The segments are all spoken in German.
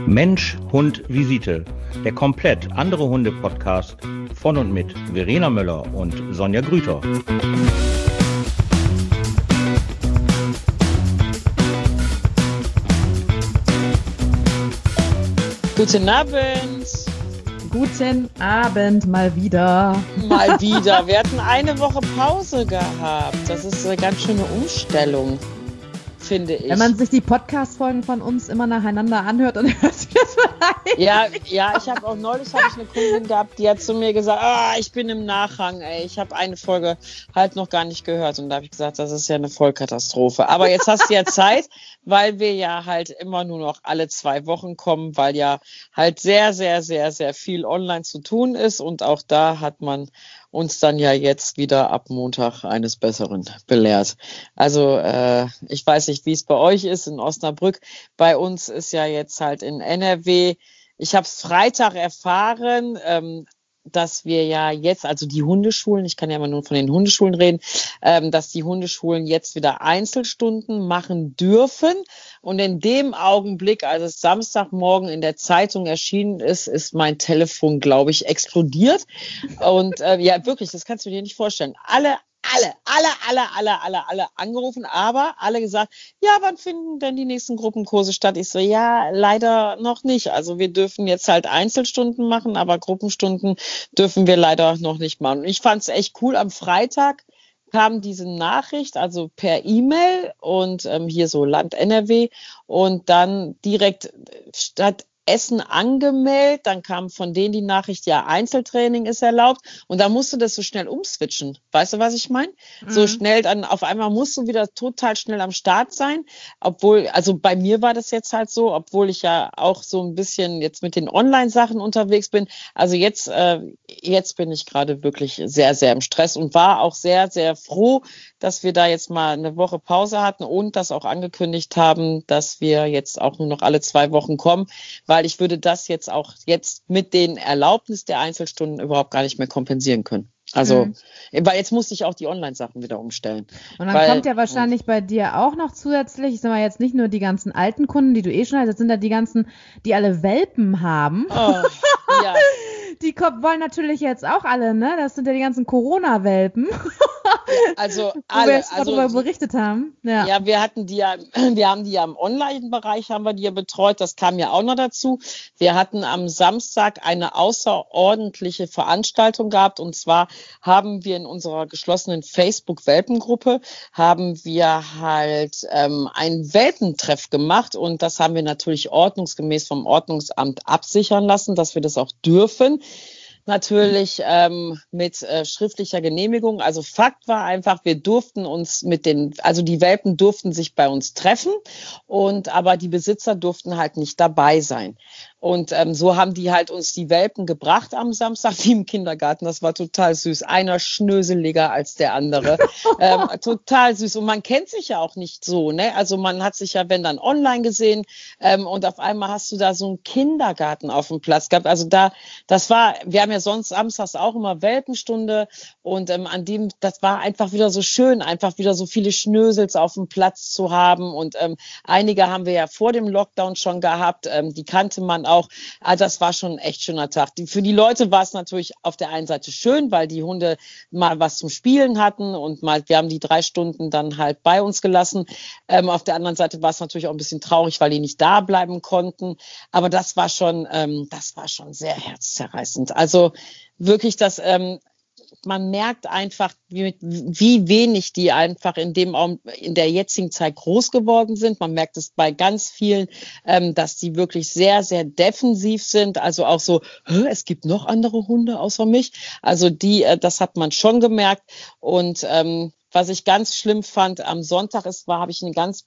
Mensch, Hund, Visite. Der komplett andere Hunde-Podcast von und mit Verena Möller und Sonja Grüter. Guten Abend. Guten Abend mal wieder. Mal wieder. Wir hatten eine Woche Pause gehabt. Das ist eine ganz schöne Umstellung, finde ich. Wenn man sich die Podcast-Folgen von uns immer nacheinander anhört, dann hört sich das vielleicht. Ja, ich habe auch neulich eine Kundin gehabt, die hat zu mir gesagt, ich bin im Nachhang, ich habe eine Folge halt noch gar nicht gehört. Und da habe ich gesagt, das ist ja eine Vollkatastrophe. Aber jetzt hast du ja Zeit, weil wir ja halt immer nur noch alle 2 Wochen kommen, weil ja halt sehr, sehr, sehr, sehr viel online zu tun ist. Und auch da hat man uns dann ja jetzt wieder ab Montag eines Besseren belehrt. Also ich weiß nicht, wie es bei euch ist in Osnabrück. Bei uns ist ja jetzt halt in NRW, ich habe es Freitag erfahren, dass wir ja jetzt, also die Hundeschulen, ich kann ja immer nur von den Hundeschulen reden, dass die Hundeschulen jetzt wieder Einzelstunden machen dürfen. Und in dem Augenblick, als es Samstagmorgen in der Zeitung erschienen ist, ist mein Telefon, glaube ich, explodiert. Und ja, wirklich, das kannst du dir nicht vorstellen. Alle angerufen, aber alle gesagt, ja, wann finden denn die nächsten Gruppenkurse statt? Ich so, ja, leider noch nicht. Also wir dürfen jetzt halt Einzelstunden machen, aber Gruppenstunden dürfen wir leider noch nicht machen. Und ich fand es echt cool. Am Freitag kam diese Nachricht, also per E-Mail und hier so Land NRW und dann direkt statt Essen angemeldet, dann kam von denen die Nachricht, ja, Einzeltraining ist erlaubt und da musst du das so schnell umswitchen. Weißt du, was ich meine? So schnell, dann auf einmal musst du wieder total schnell am Start sein, obwohl, also bei mir war das jetzt halt so, obwohl ich ja auch so ein bisschen jetzt mit den Online-Sachen unterwegs bin. Also jetzt bin ich gerade wirklich sehr, sehr im Stress und war auch sehr, sehr froh, dass wir da jetzt mal eine Woche Pause hatten und das auch angekündigt haben, dass wir jetzt auch nur noch alle 2 Wochen kommen, weil ich würde das jetzt auch mit den Erlaubnis der Einzelstunden überhaupt gar nicht mehr kompensieren können. Also, weil jetzt musste ich auch die Online-Sachen wieder umstellen. Und dann kommt ja wahrscheinlich bei dir auch noch zusätzlich, ich sag mal jetzt nicht nur die ganzen alten Kunden, die du schon hast, jetzt sind da die ganzen, die alle Welpen haben. Oh, ja. Die wollen natürlich jetzt auch alle, ne? Das sind ja die ganzen Corona-Welpen. Also alle, wo wir jetzt darüber berichtet haben. Ja, wir haben die ja im Online-Bereich haben wir die ja betreut. Das kam ja auch noch dazu. Wir hatten am Samstag eine außerordentliche Veranstaltung gehabt. Und zwar haben wir in unserer geschlossenen Facebook-Welpengruppe haben wir halt einen Welpentreff gemacht. Und das haben wir natürlich ordnungsgemäß vom Ordnungsamt absichern lassen, dass wir das auch dürfen. Natürlich mit schriftlicher Genehmigung. Also Fakt war einfach, wir durften uns also die Welpen durften sich bei uns treffen aber die Besitzer durften halt nicht dabei sein. Und so haben die halt uns die Welpen gebracht am Samstag, wie im Kindergarten. Das war total süß. Einer schnöseliger als der andere. Total süß. Und man kennt sich ja auch nicht so, ne? Also man hat sich ja, wenn dann online gesehen und auf einmal hast du da so einen Kindergarten auf dem Platz gehabt. Also wir haben ja sonst samstags auch immer Welpenstunde und das war einfach wieder so schön, einfach wieder so viele Schnösels auf dem Platz zu haben. Und einige haben wir ja vor dem Lockdown schon gehabt. Die kannte man auch. Also das war schon ein echt schöner Tag. Für die Leute war es natürlich auf der einen Seite schön, weil die Hunde mal was zum Spielen hatten und wir haben die 3 Stunden dann halt bei uns gelassen. Auf der anderen Seite war es natürlich auch ein bisschen traurig, weil die nicht da bleiben konnten. Aber das war schon sehr herzzerreißend. Also wirklich, man merkt einfach, wie wenig die einfach in der jetzigen Zeit groß geworden sind. Man merkt es bei ganz vielen, dass die wirklich sehr, sehr defensiv sind. Also auch so, es gibt noch andere Hunde außer mich. Also das hat man schon gemerkt. Und was ich ganz schlimm fand, am Sonntag habe ich einen ganz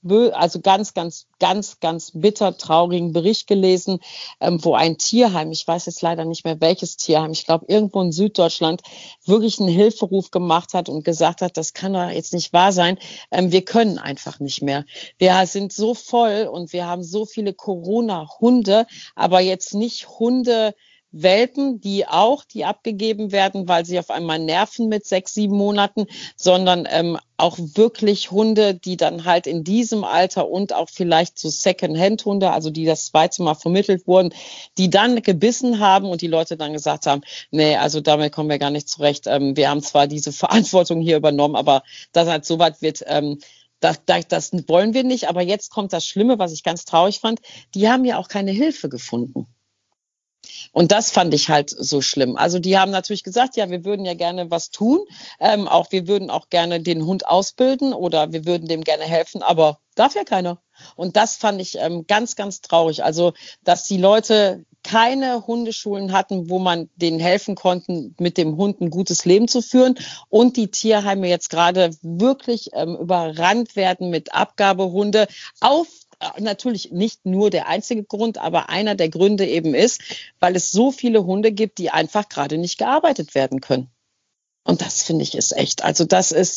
bitter traurigen Bericht gelesen, wo ein Tierheim, ich weiß jetzt leider nicht mehr welches Tierheim, ich glaube irgendwo in Süddeutschland, wirklich einen Hilferuf gemacht hat und gesagt hat, das kann doch jetzt nicht wahr sein. Wir können einfach nicht mehr. Wir sind so voll und wir haben so viele Corona-Hunde, aber jetzt nicht Hunde, Welpen, die abgegeben werden, weil sie auf einmal nerven mit 6, 7 Monaten, sondern auch wirklich Hunde, die dann halt in diesem Alter und auch vielleicht so Second-Hand-Hunde, also die das zweite Mal vermittelt wurden, die dann gebissen haben und die Leute dann gesagt haben, nee, also damit kommen wir gar nicht zurecht. Wir haben zwar diese Verantwortung hier übernommen, aber dass halt so weit wird, das wollen wir nicht. Aber jetzt kommt das Schlimme, was ich ganz traurig fand. Die haben ja auch keine Hilfe gefunden. Und das fand ich halt so schlimm. Also die haben natürlich gesagt, ja, wir würden ja gerne was tun. Wir würden auch gerne den Hund ausbilden oder wir würden dem gerne helfen, aber darf ja keiner. Und das fand ich ganz, ganz traurig. Also, dass die Leute keine Hundeschulen hatten, wo man denen helfen konnte, mit dem Hund ein gutes Leben zu führen. Und die Tierheime jetzt gerade wirklich überrannt werden mit Abgabehunde natürlich nicht nur der einzige Grund, aber einer der Gründe eben ist, weil es so viele Hunde gibt, die einfach gerade nicht gearbeitet werden können. Und das finde ich ist echt. Also das ist,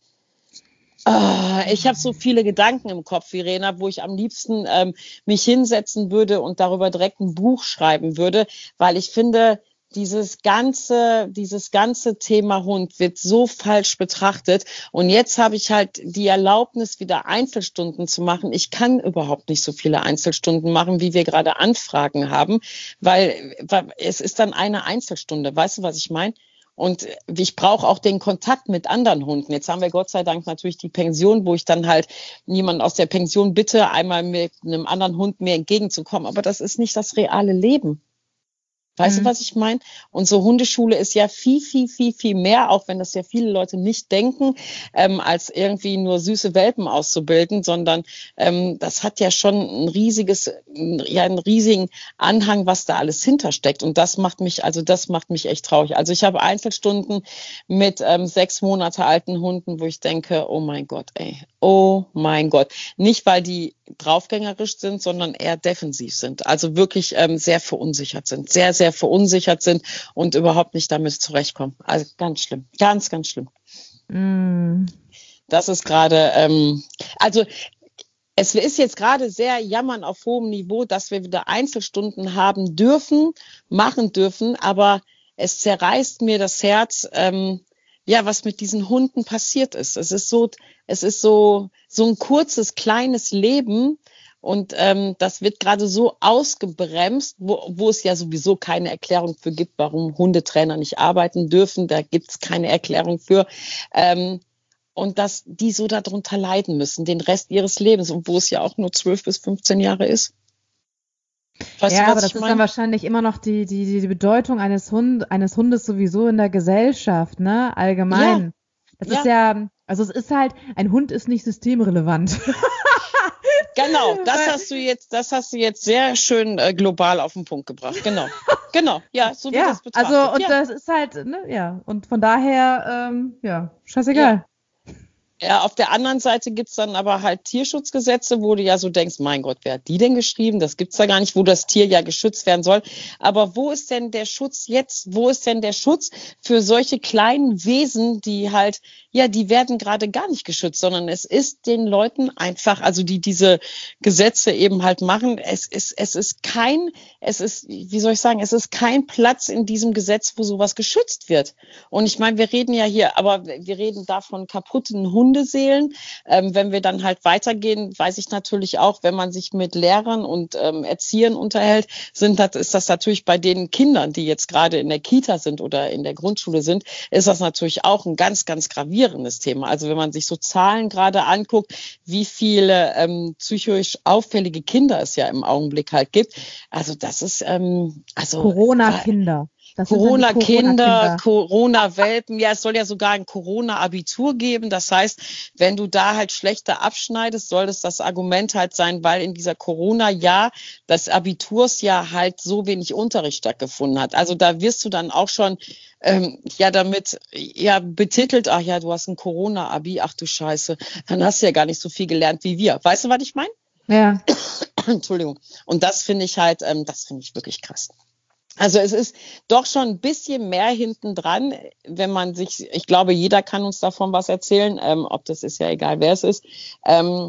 ich habe so viele Gedanken im Kopf, Verena, wo ich am liebsten mich hinsetzen würde und darüber direkt ein Buch schreiben würde, weil ich finde, dieses ganze Thema Hund wird so falsch betrachtet. Und jetzt habe ich halt die Erlaubnis, wieder Einzelstunden zu machen. Ich kann überhaupt nicht so viele Einzelstunden machen, wie wir gerade Anfragen haben, weil es ist dann eine Einzelstunde. Weißt du, was ich meine? Und ich brauche auch den Kontakt mit anderen Hunden. Jetzt haben wir Gott sei Dank natürlich die Pension, wo ich dann halt jemanden aus der Pension bitte, einmal mit einem anderen Hund mir entgegenzukommen. Aber das ist nicht das reale Leben. Weißt du, was ich meine? Und so Hundeschule ist ja viel, viel, viel, viel mehr, auch wenn das ja viele Leute nicht denken, als irgendwie nur süße Welpen auszubilden, sondern das hat ja schon einen riesigen Anhang, was da alles hintersteckt. Und das macht mich echt traurig. Also ich habe Einzelstunden mit 6 Monate alten Hunden, wo ich denke, oh mein Gott, ey, oh mein Gott. Nicht, weil die draufgängerisch sind, sondern eher defensiv sind. Also wirklich sehr verunsichert sind. Sehr, sehr verunsichert sind und überhaupt nicht damit zurechtkommen. Also ganz schlimm. Ganz, ganz schlimm. Das ist gerade, es ist jetzt gerade sehr jammern auf hohem Niveau, dass wir wieder Einzelstunden machen dürfen, aber es zerreißt mir das Herz, was mit diesen Hunden passiert ist. Es ist so ein kurzes, kleines Leben und das wird gerade so ausgebremst, wo es ja sowieso keine Erklärung für gibt, warum Hundetrainer nicht arbeiten dürfen. Da gibt es keine Erklärung für. Und dass die so darunter leiden müssen, den Rest ihres Lebens, und wo es ja auch nur 12 bis 15 Jahre ist. Weißt du, aber das ist dann wahrscheinlich immer noch die Bedeutung eines Hundes sowieso in der Gesellschaft, ne? Allgemein. Ja. Das ist ja, also es ist halt, ein Hund ist nicht systemrelevant. Genau, das hast du jetzt sehr schön global auf den Punkt gebracht. Genau, ja, so wie das betrachtet. Also, und das ist halt, ne, ja, und von daher, scheißegal. Ja. Ja, auf der anderen Seite gibt's dann aber halt Tierschutzgesetze, wo du ja so denkst, mein Gott, wer hat die denn geschrieben? Das gibt's da gar nicht, wo das Tier ja geschützt werden soll. Aber wo ist denn der Schutz jetzt? Wo ist denn der Schutz für solche kleinen Wesen, die halt, die werden gerade gar nicht geschützt, sondern es ist den Leuten einfach, also die diese Gesetze eben halt machen, es ist kein Platz in diesem Gesetz, wo sowas geschützt wird. Und ich meine, wir reden da von kaputten Hundeseelen. Wenn wir dann halt weitergehen, weiß ich natürlich auch, wenn man sich mit Lehrern und Erziehern unterhält, ist das natürlich bei den Kindern, die jetzt gerade in der Kita sind oder in der Grundschule sind, ist das natürlich auch ein ganz, ganz gravierendes Thema. Also wenn man sich so Zahlen gerade anguckt, wie viele psychisch auffällige Kinder es ja im Augenblick halt gibt. Also das ist Corona-Kinder. Corona-Kinder, Corona-Welpen, es soll ja sogar ein Corona-Abitur geben. Das heißt, wenn du da halt schlechter abschneidest, soll das Argument halt sein, weil in dieser Corona-Jahr des Abitursjahr halt so wenig Unterricht stattgefunden hat. Also da wirst du dann auch schon damit betitelt, du hast ein Corona-Abi, ach du Scheiße, dann hast du ja gar nicht so viel gelernt wie wir. Weißt du, was ich meine? Ja. Entschuldigung. Und das finde ich halt, wirklich krass. Also es ist doch schon ein bisschen mehr hinten dran, wenn man ich glaube, jeder kann uns davon was erzählen, ob das ist ja egal, wer es ist.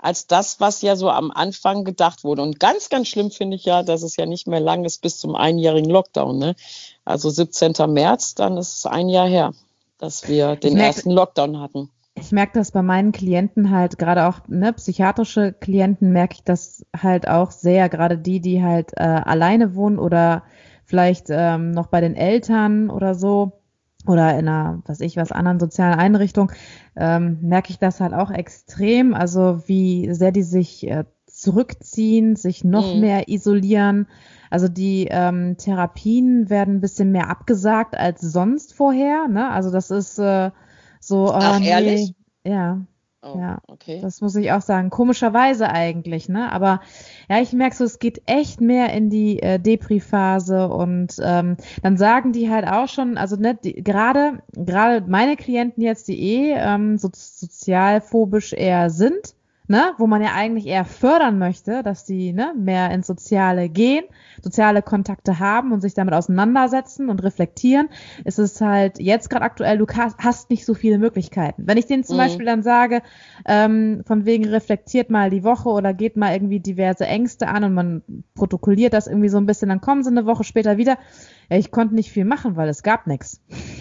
als das, was ja so am Anfang gedacht wurde. Und ganz, ganz schlimm finde ich ja, dass es ja nicht mehr lang ist bis zum einjährigen Lockdown. Ne? Also 17. März, dann ist es ein Jahr her, dass wir den ersten Lockdown hatten. Ich merke das bei meinen Klienten halt, gerade auch psychiatrische Klienten, merke ich das halt auch sehr, gerade die halt alleine wohnen oder vielleicht noch bei den Eltern oder so oder in einer, anderen sozialen Einrichtung, merke ich das halt auch extrem, also wie sehr die sich zurückziehen, sich noch mehr isolieren. Also die Therapien werden ein bisschen mehr abgesagt als sonst vorher, ne? Also das ist so, ach, ehrlich? Ja. Oh, Ja, okay. das muss ich auch sagen. Komischerweise eigentlich, ne? Aber ja, ich merke so, es geht echt mehr in die Depri-Phase und dann sagen die halt auch schon, also ne, gerade meine Klienten jetzt, die sozialphobisch eher sind, ne, wo man ja eigentlich eher fördern möchte, dass die mehr ins Soziale gehen, soziale Kontakte haben und sich damit auseinandersetzen und reflektieren, ist es halt jetzt gerade aktuell, du hast nicht so viele Möglichkeiten. Wenn ich denen zum Beispiel dann sage, von wegen reflektiert mal die Woche oder geht mal irgendwie diverse Ängste an und man protokolliert das irgendwie so ein bisschen, dann kommen sie eine Woche später wieder. Ja, ich konnte nicht viel machen, weil es gab nichts.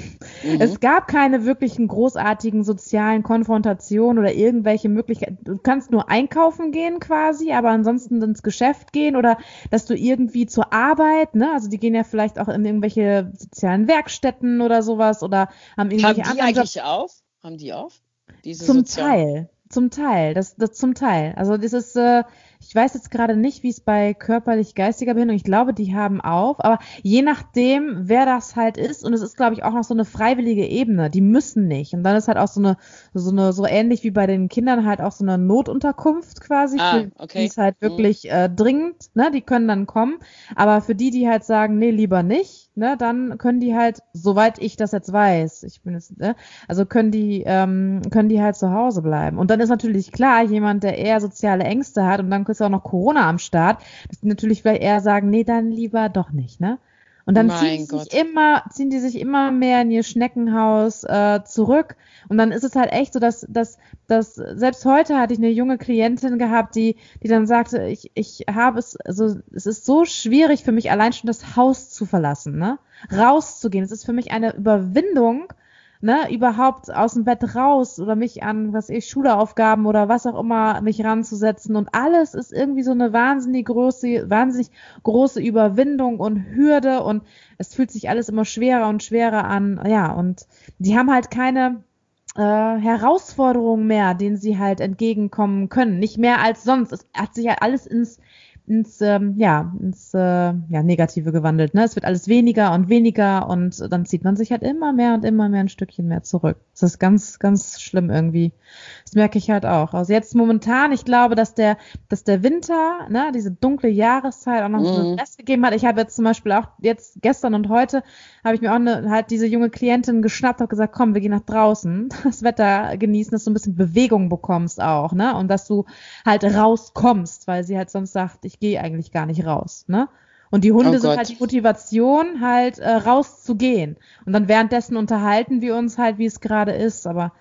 Es gab keine wirklichen großartigen sozialen Konfrontationen oder irgendwelche Möglichkeiten. Du kannst nur einkaufen gehen quasi, aber ansonsten ins Geschäft gehen oder dass du irgendwie zur Arbeit, ne? Also die gehen ja vielleicht auch in irgendwelche sozialen Werkstätten oder sowas oder haben irgendwelche anderen eigentlich Jobs. Auf? Haben die auf? Diese Zum Teil. Das zum Teil. Also das ist, ich weiß jetzt gerade nicht, wie es bei körperlich-geistiger Behinderung, ich glaube, die haben auf, aber je nachdem, wer das halt ist, und es ist, glaube ich, auch noch so eine freiwillige Ebene, die müssen nicht. Und dann ist halt auch so ähnlich wie bei den Kindern halt auch so eine Notunterkunft quasi, die ist halt wirklich dringend, ne, die können dann kommen, aber für die halt sagen, nee, lieber nicht, ne, dann können die halt, soweit ich das jetzt weiß, also können die halt zu Hause bleiben. Und dann ist natürlich klar, jemand, der eher soziale Ängste hat und dann ist auch noch Corona am Start, dass die natürlich vielleicht eher sagen, nee, dann lieber doch nicht, ne? Und dann ziehen die sich immer mehr in ihr Schneckenhaus zurück. Und dann ist es halt echt so, dass selbst heute hatte ich eine junge Klientin gehabt, die dann sagte, ich habe es, also es ist so schwierig für mich, allein schon das Haus zu verlassen, ne? Rauszugehen. Es ist für mich eine Überwindung, ne, überhaupt aus dem Bett raus oder mich an, Schulaufgaben oder was auch immer, mich ranzusetzen und alles ist irgendwie so eine wahnsinnig große Überwindung und Hürde und es fühlt sich alles immer schwerer und schwerer an, ja, und die haben halt keine Herausforderungen mehr, denen sie halt entgegenkommen können, nicht mehr als sonst. Es hat sich halt alles ins Negative gewandelt. Ne? Es wird alles weniger und weniger und dann zieht man sich halt immer mehr ein Stückchen mehr zurück. Das ist ganz, ganz schlimm irgendwie. Das merke ich halt auch. Also jetzt momentan, ich glaube, dass der Winter, ne, diese dunkle Jahreszeit auch noch so einen Rest gegeben hat. Ich habe jetzt zum Beispiel auch jetzt gestern und heute habe ich mir auch halt diese junge Klientin geschnappt und gesagt, komm, wir gehen nach draußen, das Wetter genießen, dass du ein bisschen Bewegung bekommst auch, ne? Und dass du halt rauskommst, weil sie halt sonst sagt, ich gehe eigentlich gar nicht raus, ne? Und die Hunde sind halt die Motivation, halt rauszugehen. Und dann währenddessen unterhalten wir uns halt, wie es gerade ist, aber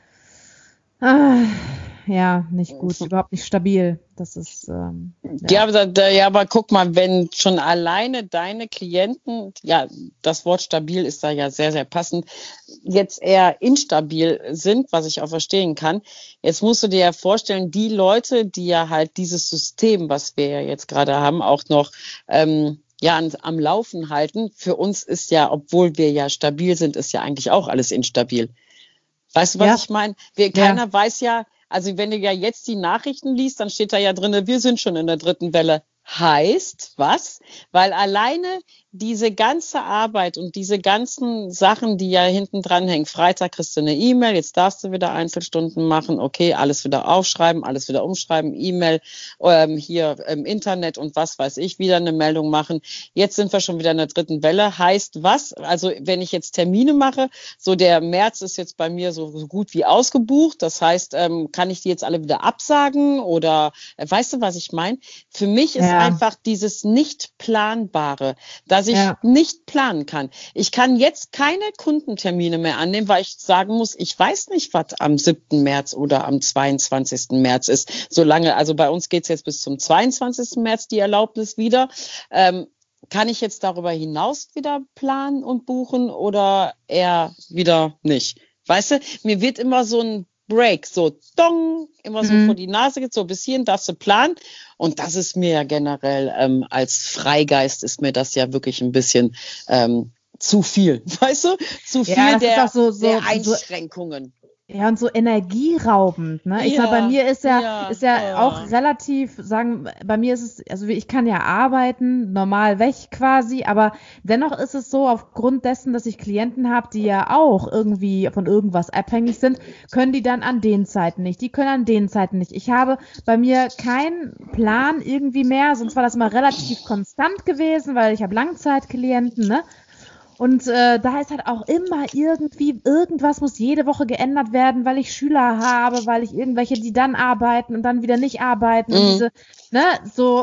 ja, nicht gut, überhaupt nicht stabil. Das ist aber guck mal, wenn schon alleine deine Klienten, ja, das Wort stabil ist da ja sehr, sehr passend, jetzt eher instabil sind, was ich auch verstehen kann. Jetzt musst du dir ja vorstellen, die Leute, die ja halt dieses System, was wir ja jetzt gerade haben, auch noch am Laufen halten. Für uns ist ja, obwohl wir ja stabil sind, ist ja eigentlich auch alles instabil. Weißt du, was ich meine? Keiner weiß ja, also wenn du ja jetzt die Nachrichten liest, dann steht da ja drin, wir sind schon in der 3. Welle. Heißt was? Weil alleine diese ganze Arbeit und diese ganzen Sachen, die ja hinten dran hängen, Freitag kriegst du eine E-Mail, jetzt darfst du wieder Einzelstunden machen, okay, alles wieder aufschreiben, alles wieder umschreiben, E-Mail, hier im Internet und was weiß ich, wieder eine Meldung machen. Jetzt sind wir schon wieder in der 3. Welle. Heißt was? Also wenn ich jetzt Termine mache, so der März ist jetzt bei mir so gut wie ausgebucht, das heißt, kann ich die jetzt alle wieder absagen oder weißt du, was ich meine? Für mich ist einfach dieses Nicht-Planbare, dass ich nicht planen kann. Ich kann jetzt keine Kundentermine mehr annehmen, weil ich sagen muss, ich weiß nicht, was am 7. März oder am 22. März ist. Solange, also bei uns geht's jetzt bis zum 22. März die Erlaubnis wieder. Kann ich jetzt darüber hinaus wieder planen und buchen oder eher wieder nicht? Weißt du, mir wird immer so ein Break, so dong, immer so vor die Nase geht, so bis hierhin darfst du planen. Und das ist mir ja generell, als Freigeist ist mir das ja wirklich ein bisschen zu viel, weißt du? Zu viel der Einschränkungen. Ja, und so energieraubend, ne? Ich sag, bei mir ist auch relativ, bei mir ist es, also ich kann ja arbeiten, normal weg quasi, aber dennoch ist es so, aufgrund dessen, dass ich Klienten habe, die ja auch irgendwie von irgendwas abhängig sind, können die dann an den Zeiten nicht, die können an den Zeiten nicht. Ich habe bei mir keinen Plan irgendwie mehr, sonst war das immer relativ konstant gewesen, weil ich habe Langzeitklienten, ne? Und da ist halt auch immer irgendwas muss jede Woche geändert werden, weil ich Schüler habe, weil ich irgendwelche, die dann arbeiten und dann wieder nicht arbeiten. Und diese, ne, so,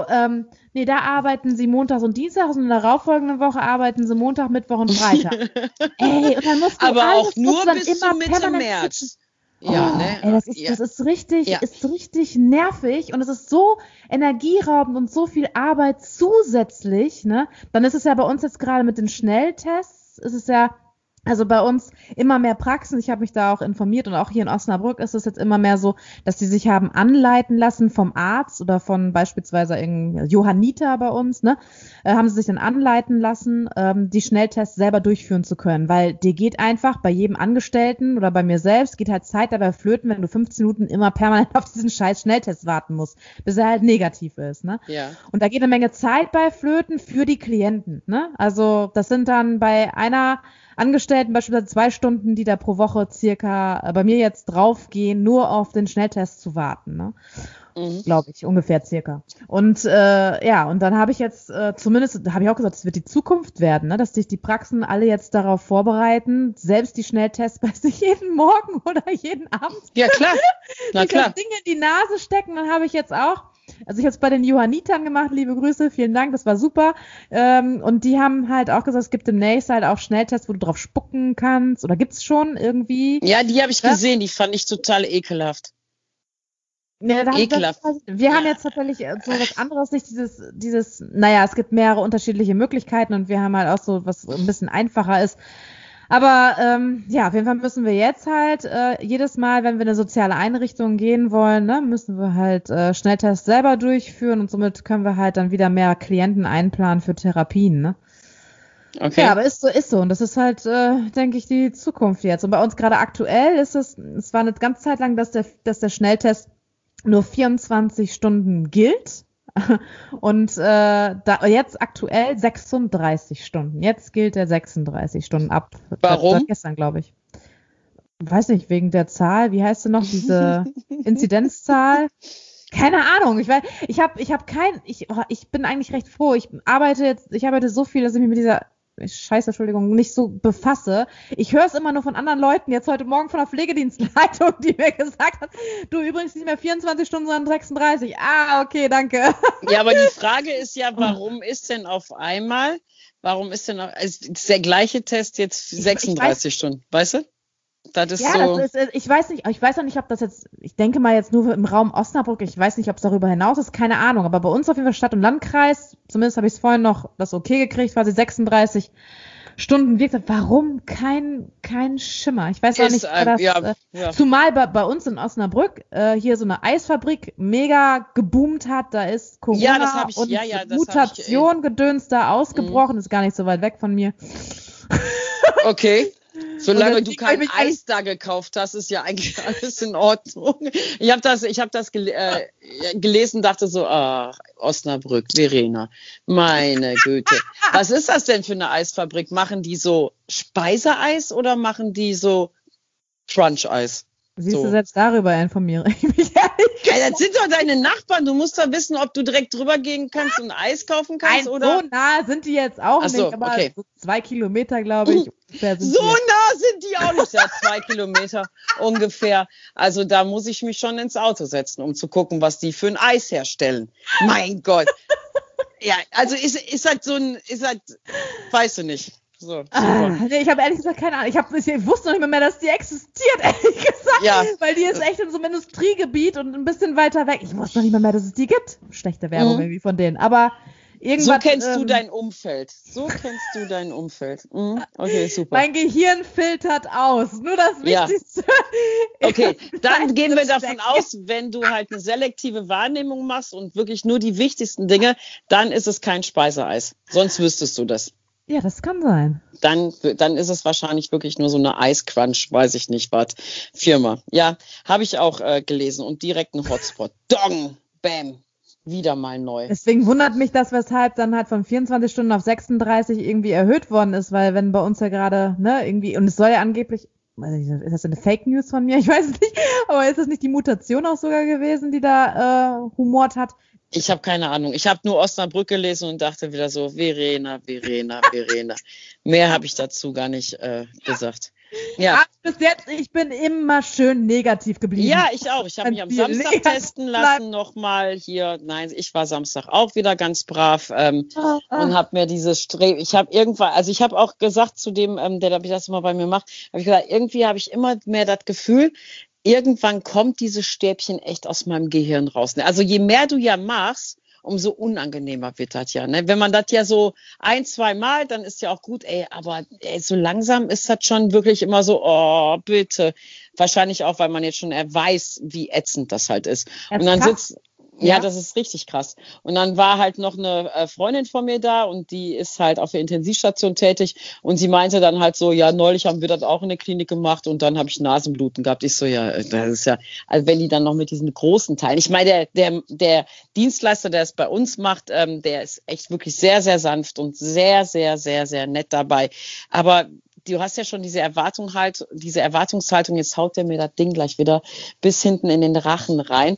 da arbeiten sie montags und dienstags und in der darauffolgenden Woche arbeiten sie Montag, Mittwoch und Freitag. Ey, und dann musst du aber auch nur bis zu Mitte März. Ja, ne? Ey, das ist richtig nervig und es ist so energieraubend und so viel Arbeit zusätzlich, ne? Dann ist es ja bei uns jetzt gerade mit den Schnelltests, ist es ja, also bei uns immer mehr Praxen, ich habe mich da auch informiert und auch hier in Osnabrück ist es jetzt immer mehr so, dass die sich haben anleiten lassen vom Arzt oder von beispielsweise Johanniter bei uns, ne, haben sie sich dann anleiten lassen, die Schnelltests selber durchführen zu können, weil dir geht einfach bei jedem Angestellten oder bei mir selbst geht halt Zeit dabei flöten, wenn du 15 Minuten immer permanent auf diesen scheiß Schnelltest warten musst, bis er halt negativ ist, ne. Ja. Und da geht eine Menge Zeit bei flöten für die Klienten, ne. Also das sind dann bei einer Angestellten beispielsweise 2 Stunden, die da pro Woche circa bei mir jetzt draufgehen, nur auf den Schnelltest zu warten, ne? Glaube ich, ungefähr circa. Und und dann habe ich jetzt zumindest, habe ich auch gesagt, das wird die Zukunft werden, ne? Dass sich die Praxen alle jetzt darauf vorbereiten, selbst die Schnelltests bei sich jeden Morgen oder jeden Abend. Ja, klar. Na klar. Das Ding in die Nase stecken, dann habe ich jetzt auch. Also ich habe es bei den Johannitern gemacht, liebe Grüße, vielen Dank, das war super. Und die haben halt auch gesagt, es gibt demnächst halt auch Schnelltests, wo du drauf spucken kannst. Oder gibt's schon irgendwie? Ja, die habe ich gesehen, die fand ich total ekelhaft. Ja, ekelhaft. Wir haben jetzt tatsächlich so was anderes, nicht dieses, naja, es gibt mehrere unterschiedliche Möglichkeiten und wir haben halt auch so, was ein bisschen einfacher ist. Aber auf jeden Fall müssen wir jetzt halt jedes Mal, wenn wir in eine soziale Einrichtung gehen wollen, ne, müssen wir halt Schnelltests selber durchführen und somit können wir halt dann wieder mehr Klienten einplanen für Therapien, ne? Okay. Ja, aber ist so. Und das ist halt, denke ich, die Zukunft jetzt. Und bei uns gerade aktuell es war eine ganze Zeit lang, dass der Schnelltest nur 24 Stunden gilt. Und jetzt aktuell 36 Stunden. Jetzt gilt der 36 Stunden ab. Warum? Seit gestern, glaube ich. Weiß nicht, wegen der Zahl. Wie heißt sie noch? Diese Inzidenzzahl? Keine Ahnung. Ich bin eigentlich recht froh. Ich arbeite so viel, dass ich mich mit dieser Entschuldigung, nicht so befasse. Ich höre es immer nur von anderen Leuten, jetzt heute Morgen von der Pflegedienstleitung, die mir gesagt hat, du übrigens nicht mehr 24 Stunden, sondern 36. Ah, okay, danke. Ja, aber die Frage ist ja, warum ist denn ist der gleiche Test jetzt 36 Stunden, weißt du? Das ist so. Ich weiß auch nicht, ob das jetzt, ich denke mal jetzt nur im Raum Osnabrück, ich weiß nicht, ob es darüber hinaus ist, keine Ahnung, aber bei uns auf jeden Fall Stadt- und Landkreis, zumindest habe ich es vorhin noch das okay gekriegt, quasi 36 Stunden wirkt. Warum? Kein Schimmer. Ich weiß auch nicht, zumal bei uns in Osnabrück hier so eine Eisfabrik mega geboomt hat, da ist Corona Mutation Gedöns da ausgebrochen, ist gar nicht so weit weg von mir. Okay. Solange du kein Eis da gekauft hast, ist ja eigentlich alles in Ordnung. Ich habe das gelesen, dachte so, Osnabrück, Verena, meine Güte. Was ist das denn für eine Eisfabrik? Machen die so Speiseeis oder machen die so Crunch-Eis? Siehst du, selbst darüber informiere ich mich ehrlich. Ja, das sind doch deine Nachbarn. Du musst doch wissen, ob du direkt drüber gehen kannst und Eis kaufen kannst. Oder? So nah sind die jetzt auch nicht, aber okay. So 2 Kilometer, glaube ich. So nah sind die auch nicht. Ja, 2 Kilometer ungefähr. Also da muss ich mich schon ins Auto setzen, um zu gucken, was die für ein Eis herstellen. Mein Gott. Ja, also ist halt weißt du nicht. So, nee, ich habe ehrlich gesagt keine Ahnung. Ich wusste noch nicht mehr, dass die existiert, ehrlich gesagt. Ja. Weil die ist echt in so einem Industriegebiet und ein bisschen weiter weg. Ich wusste noch nicht mehr, dass es die gibt. Schlechte Werbung irgendwie von denen. Aber irgendwas... So kennst du dein Umfeld. Okay, super. Mein Gehirn filtert aus. Nur das Wichtigste. Ja. Okay, dann gehen wir davon aus, wenn du halt eine selektive Wahrnehmung machst und wirklich nur die wichtigsten Dinge, dann ist es kein Speiseeis. Sonst wüsstest du das. Ja, das kann sein. Dann ist es wahrscheinlich wirklich nur so eine Eiscrunch, weiß ich nicht was, Firma. Ja, habe ich auch gelesen und direkt ein Hotspot. Dong, bam, wieder mal neu. Deswegen wundert mich das, weshalb dann halt von 24 Stunden auf 36 irgendwie erhöht worden ist, weil wenn bei uns ja gerade, irgendwie, und es soll ja angeblich, ist das eine Fake News von mir? Ich weiß es nicht, aber ist das nicht die Mutation auch sogar gewesen, die da humort hat? Ich habe keine Ahnung. Ich habe nur Osnabrück gelesen und dachte wieder so, Verena. Mehr habe ich dazu gar nicht gesagt. Ja. Aber bis jetzt, ich bin immer schön negativ geblieben. Ja, ich auch. Ich habe mich am Samstag testen lassen nochmal hier. Nein, ich war Samstag auch wieder ganz brav und habe mir ich habe auch gesagt zu dem, der das immer bei mir macht, habe ich gesagt, irgendwie habe ich immer mehr das Gefühl, irgendwann kommt dieses Stäbchen echt aus meinem Gehirn raus. Also je mehr du ja machst, umso unangenehmer wird das ja. Ne? Wenn man das ja so 1-2 Mal, dann ist ja auch gut, aber so langsam ist das schon wirklich immer so, oh, bitte. Wahrscheinlich auch, weil man jetzt schon weiß, wie ätzend das halt ist. Und dann Ja, das ist richtig krass. Und dann war halt noch eine Freundin von mir da und die ist halt auf der Intensivstation tätig und sie meinte dann halt so, ja, neulich haben wir das auch in der Klinik gemacht und dann habe ich Nasenbluten gehabt. Ich so, ja, das ist ja, also wenn die dann noch mit diesen großen Teilen, ich meine, der Dienstleister, der es bei uns macht, der ist echt wirklich sehr, sehr sanft und sehr, sehr, sehr, sehr nett dabei. Aber du hast ja schon diese Erwartungshaltung, jetzt haut der mir das Ding gleich wieder bis hinten in den Rachen rein.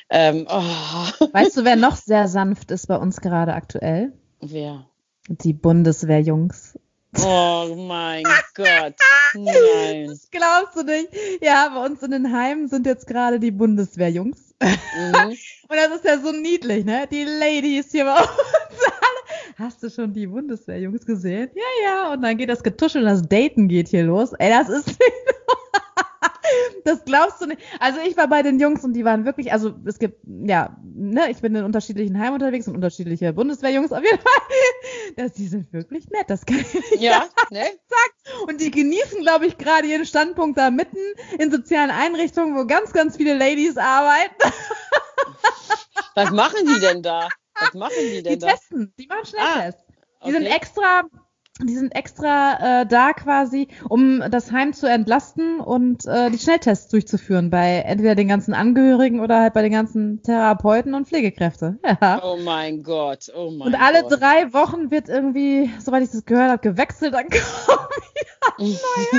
Weißt du, wer noch sehr sanft ist bei uns gerade aktuell? Wer? Die Bundeswehrjungs. Oh mein Gott, nein. Das glaubst du nicht. Ja, bei uns in den Heimen sind jetzt gerade die Bundeswehrjungs. Und das ist ja so niedlich, ne? Die Ladies hier bei uns alle. Hast du schon die Bundeswehrjungs gesehen? Ja. Und dann geht das Getuschel und das Daten geht hier los. Das ist nicht... Das glaubst du nicht. Also ich war bei den Jungs und die waren wirklich, also es gibt, ich bin in unterschiedlichen Heimen unterwegs und unterschiedliche Bundeswehrjungs auf jeden Fall. Die sind wirklich nett, das kann ich nicht sagen. Und die genießen, glaube ich, gerade ihren Standpunkt da mitten in sozialen Einrichtungen, wo ganz, ganz viele Ladies arbeiten. Was machen die denn da? Die testen, die machen Schnelltests. Okay. Die sind extra da quasi, um das Heim zu entlasten und die Schnelltests durchzuführen bei entweder den ganzen Angehörigen oder halt bei den ganzen Therapeuten und Pflegekräfte. Ja. Oh mein Gott. Und alle 3 Wochen wird irgendwie, soweit ich das gehört habe, gewechselt, dann kommen wieder neue.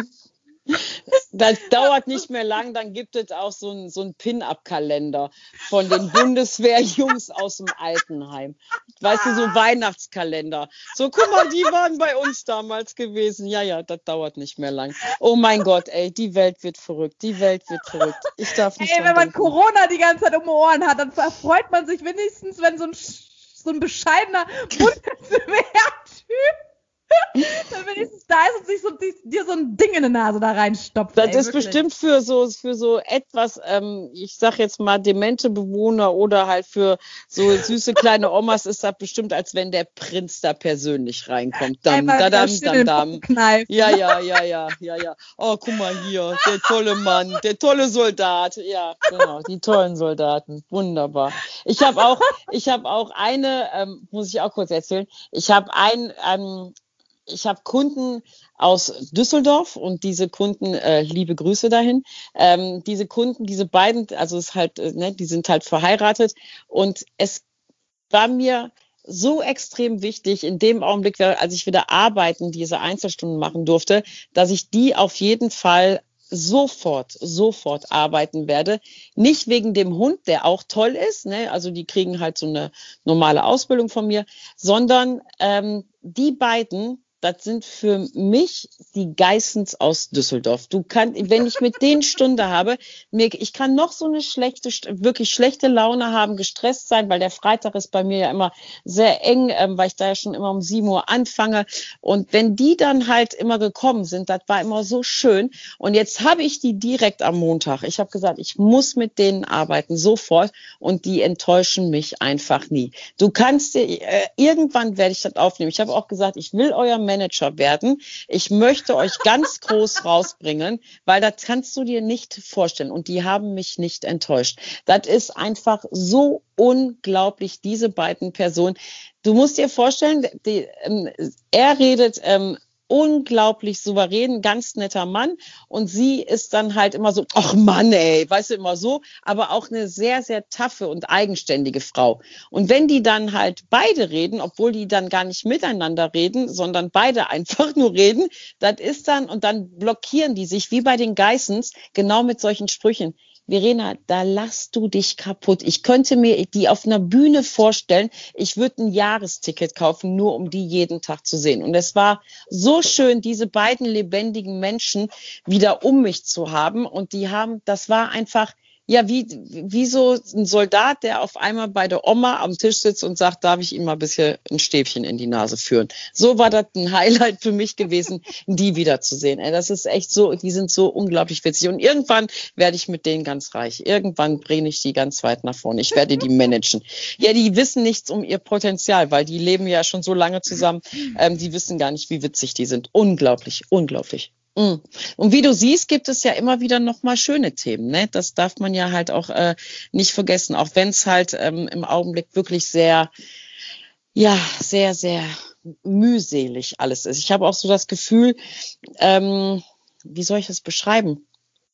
Das dauert nicht mehr lang, dann gibt es auch so ein Pin-Up-Kalender von den Bundeswehrjungs aus dem Altenheim. Weißt du, so Weihnachtskalender. So, guck mal, die waren bei uns damals gewesen. Ja, das dauert nicht mehr lang. Oh mein Gott, die Welt wird verrückt. Ich darf nicht wenn man Corona die ganze Zeit um die Ohren hat, dann freut man sich wenigstens, wenn so ein bescheidener Bundeswehrtyp dann wenigstens da ist und sich dir so ein Ding in die Nase da reinstopft. Das ist wirklich bestimmt für so etwas, ich sag jetzt mal demente Bewohner oder halt für so süße kleine Omas ist das bestimmt, als wenn der Prinz da persönlich reinkommt. Dam. Ja. Oh, guck mal hier, der tolle Mann, der tolle Soldat. Ja, genau, die tollen Soldaten. Wunderbar. Ich habe auch eine, muss ich auch kurz erzählen, ich habe Kunden aus Düsseldorf und diese Kunden, liebe Grüße dahin. Diese Kunden, diese beiden, also es halt, die sind halt verheiratet und es war mir so extrem wichtig in dem Augenblick, als ich wieder diese Einzelstunden machen durfte, dass ich die auf jeden Fall sofort arbeiten werde. Nicht wegen dem Hund, der auch toll ist, ne? Also die kriegen halt so eine normale Ausbildung von mir, sondern die beiden, das sind für mich die Geissens aus Düsseldorf. Wenn ich mit denen Stunde habe, ich kann noch so eine wirklich schlechte Laune haben, gestresst sein, weil der Freitag ist bei mir ja immer sehr eng, weil ich da ja schon immer um 7 Uhr anfange. Und wenn die dann halt immer gekommen sind, das war immer so schön. Und jetzt habe ich die direkt am Montag. Ich habe gesagt, ich muss mit denen arbeiten, sofort. Und die enttäuschen mich einfach nie. Du kannst irgendwann werde ich das aufnehmen. Ich habe auch gesagt, ich will euer Manager werden. Ich möchte euch ganz groß rausbringen, weil das kannst du dir nicht vorstellen. Und die haben mich nicht enttäuscht. Das ist einfach so unglaublich, diese beiden Personen. Du musst dir vorstellen, er redet unglaublich souverän, ganz netter Mann. Und sie ist dann halt immer so, ach Mann, ey, weißt du, immer so, aber auch eine sehr, sehr taffe und eigenständige Frau. Und wenn die dann halt beide reden, obwohl die dann gar nicht miteinander reden, sondern beide einfach nur reden, das ist dann, und dann blockieren die sich, wie bei den Geissens, genau mit solchen Sprüchen. Verena, da lachst du dich kaputt. Ich könnte mir die auf einer Bühne vorstellen. Ich würde ein Jahresticket kaufen, nur um die jeden Tag zu sehen. Und es war so schön, diese beiden lebendigen Menschen wieder um mich zu haben. Und das war einfach, ja, wie so ein Soldat, der auf einmal bei der Oma am Tisch sitzt und sagt, darf ich ihm mal ein bisschen ein Stäbchen in die Nase führen. So war das ein Highlight für mich gewesen, die wiederzusehen. Das ist echt so, die sind so unglaublich witzig. Und irgendwann werde ich mit denen ganz reich. Irgendwann bringe ich die ganz weit nach vorne. Ich werde die managen. Ja, die wissen nichts um ihr Potenzial, weil die leben ja schon so lange zusammen. Die wissen gar nicht, wie witzig die sind. Unglaublich, unglaublich. Und wie du siehst, gibt es ja immer wieder noch mal schöne Themen, ne? Das darf man ja halt auch nicht vergessen, auch wenn es halt im Augenblick wirklich sehr, ja, sehr, sehr mühselig alles ist. Ich habe auch so das Gefühl, wie soll ich das beschreiben?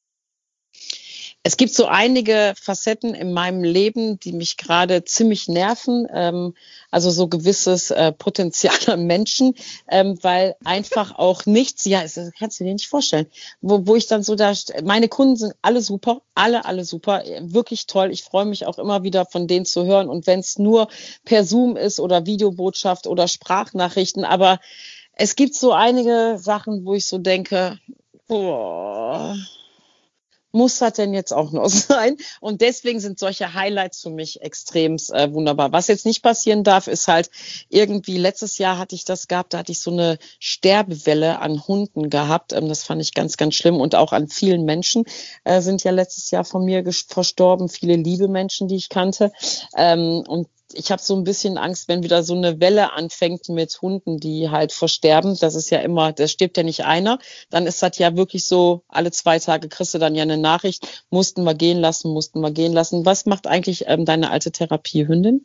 Es gibt so einige Facetten in meinem Leben, die mich gerade ziemlich nerven, also so gewisses Potenzial an Menschen, weil einfach auch nichts, ja, das kannst du dir nicht vorstellen, wo ich dann so meine Kunden sind alle super, alle super, wirklich toll. Ich freue mich auch immer wieder von denen zu hören und wenn es nur per Zoom ist oder Videobotschaft oder Sprachnachrichten, aber es gibt so einige Sachen, wo ich so denke, boah, muss das denn jetzt auch noch sein? Und deswegen sind solche Highlights für mich extrem wunderbar. Was jetzt nicht passieren darf, ist halt irgendwie, letztes Jahr hatte ich das gehabt, da hatte ich so eine Sterbewelle an Hunden gehabt. Das fand ich ganz, ganz schlimm. Und auch an vielen Menschen sind ja letztes Jahr von mir verstorben. Viele liebe Menschen, die ich kannte. Und ich habe so ein bisschen Angst, wenn wieder so eine Welle anfängt mit Hunden, die halt versterben. Das ist ja immer, da stirbt ja nicht einer. Dann ist das ja wirklich so, alle 2 Tage kriegst du dann ja eine Nachricht, mussten wir gehen lassen. Was macht eigentlich deine alte Therapiehündin?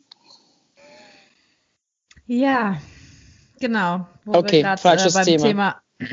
Ja, genau. Okay, falsches beim Thema.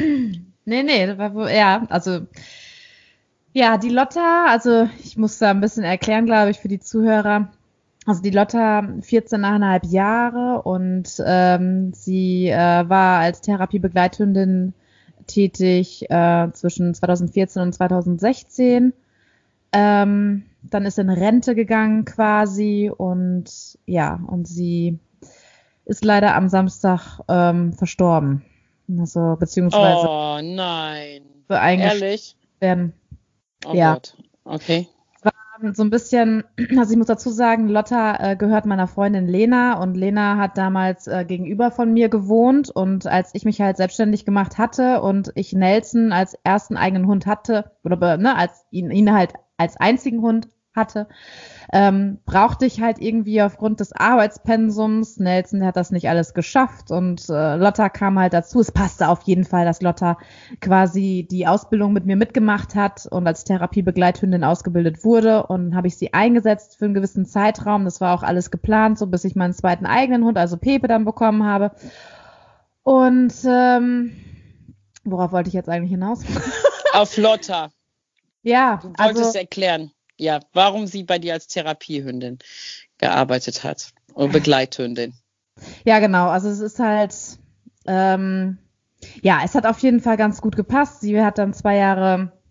Die Lotta, also ich muss da ein bisschen erklären, glaube ich, für die Zuhörer. Also die Lotta 14,5 Jahre und sie war als Therapiebegleithündin tätig zwischen 2014 und 2016. Dann ist in Rente gegangen quasi und sie ist leider am Samstag verstorben. Also beziehungsweise oh nein, ehrlich werden. Oh ja. Gott, okay. So ein bisschen, also ich muss dazu sagen, Lotta gehört meiner Freundin Lena und Lena hat damals gegenüber von mir gewohnt und als ich mich halt selbstständig gemacht hatte und ich Nelson als ersten eigenen Hund hatte oder als ihn halt als einzigen Hund hatte, brauchte ich halt irgendwie aufgrund des Arbeitspensums, Nelson, der hat das nicht alles geschafft und Lotta kam halt dazu. Es passte auf jeden Fall, dass Lotta quasi die Ausbildung mit mir mitgemacht hat und als Therapiebegleithündin ausgebildet wurde und habe ich sie eingesetzt für einen gewissen Zeitraum. Das war auch alles geplant, so bis ich meinen zweiten eigenen Hund, also Pepe, dann bekommen habe. Und worauf wollte ich jetzt eigentlich hinaus? Auf Lotta. Ja, du wolltest erklären. Ja, warum sie bei dir als Therapiehündin gearbeitet hat oder Begleithündin. Ja, genau. Also es ist halt, es hat auf jeden Fall ganz gut gepasst. Sie hat dann 2 Jahre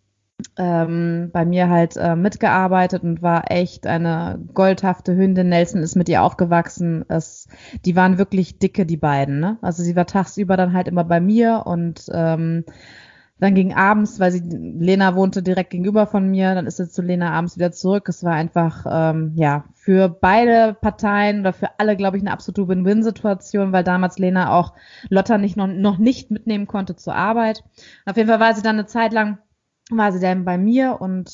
bei mir halt mitgearbeitet und war echt eine goldhafte Hündin. Nelson ist mit ihr aufgewachsen. Die waren wirklich dicke, die beiden, ne? Also sie war tagsüber dann halt immer bei mir und dann ging abends, weil Lena wohnte direkt gegenüber von mir, dann ist sie zu Lena abends wieder zurück. Es war einfach, für beide Parteien oder für alle, glaube ich, eine absolute Win-Win-Situation, weil damals Lena auch Lotta noch nicht mitnehmen konnte zur Arbeit. Auf jeden Fall war sie dann eine Zeit lang bei mir und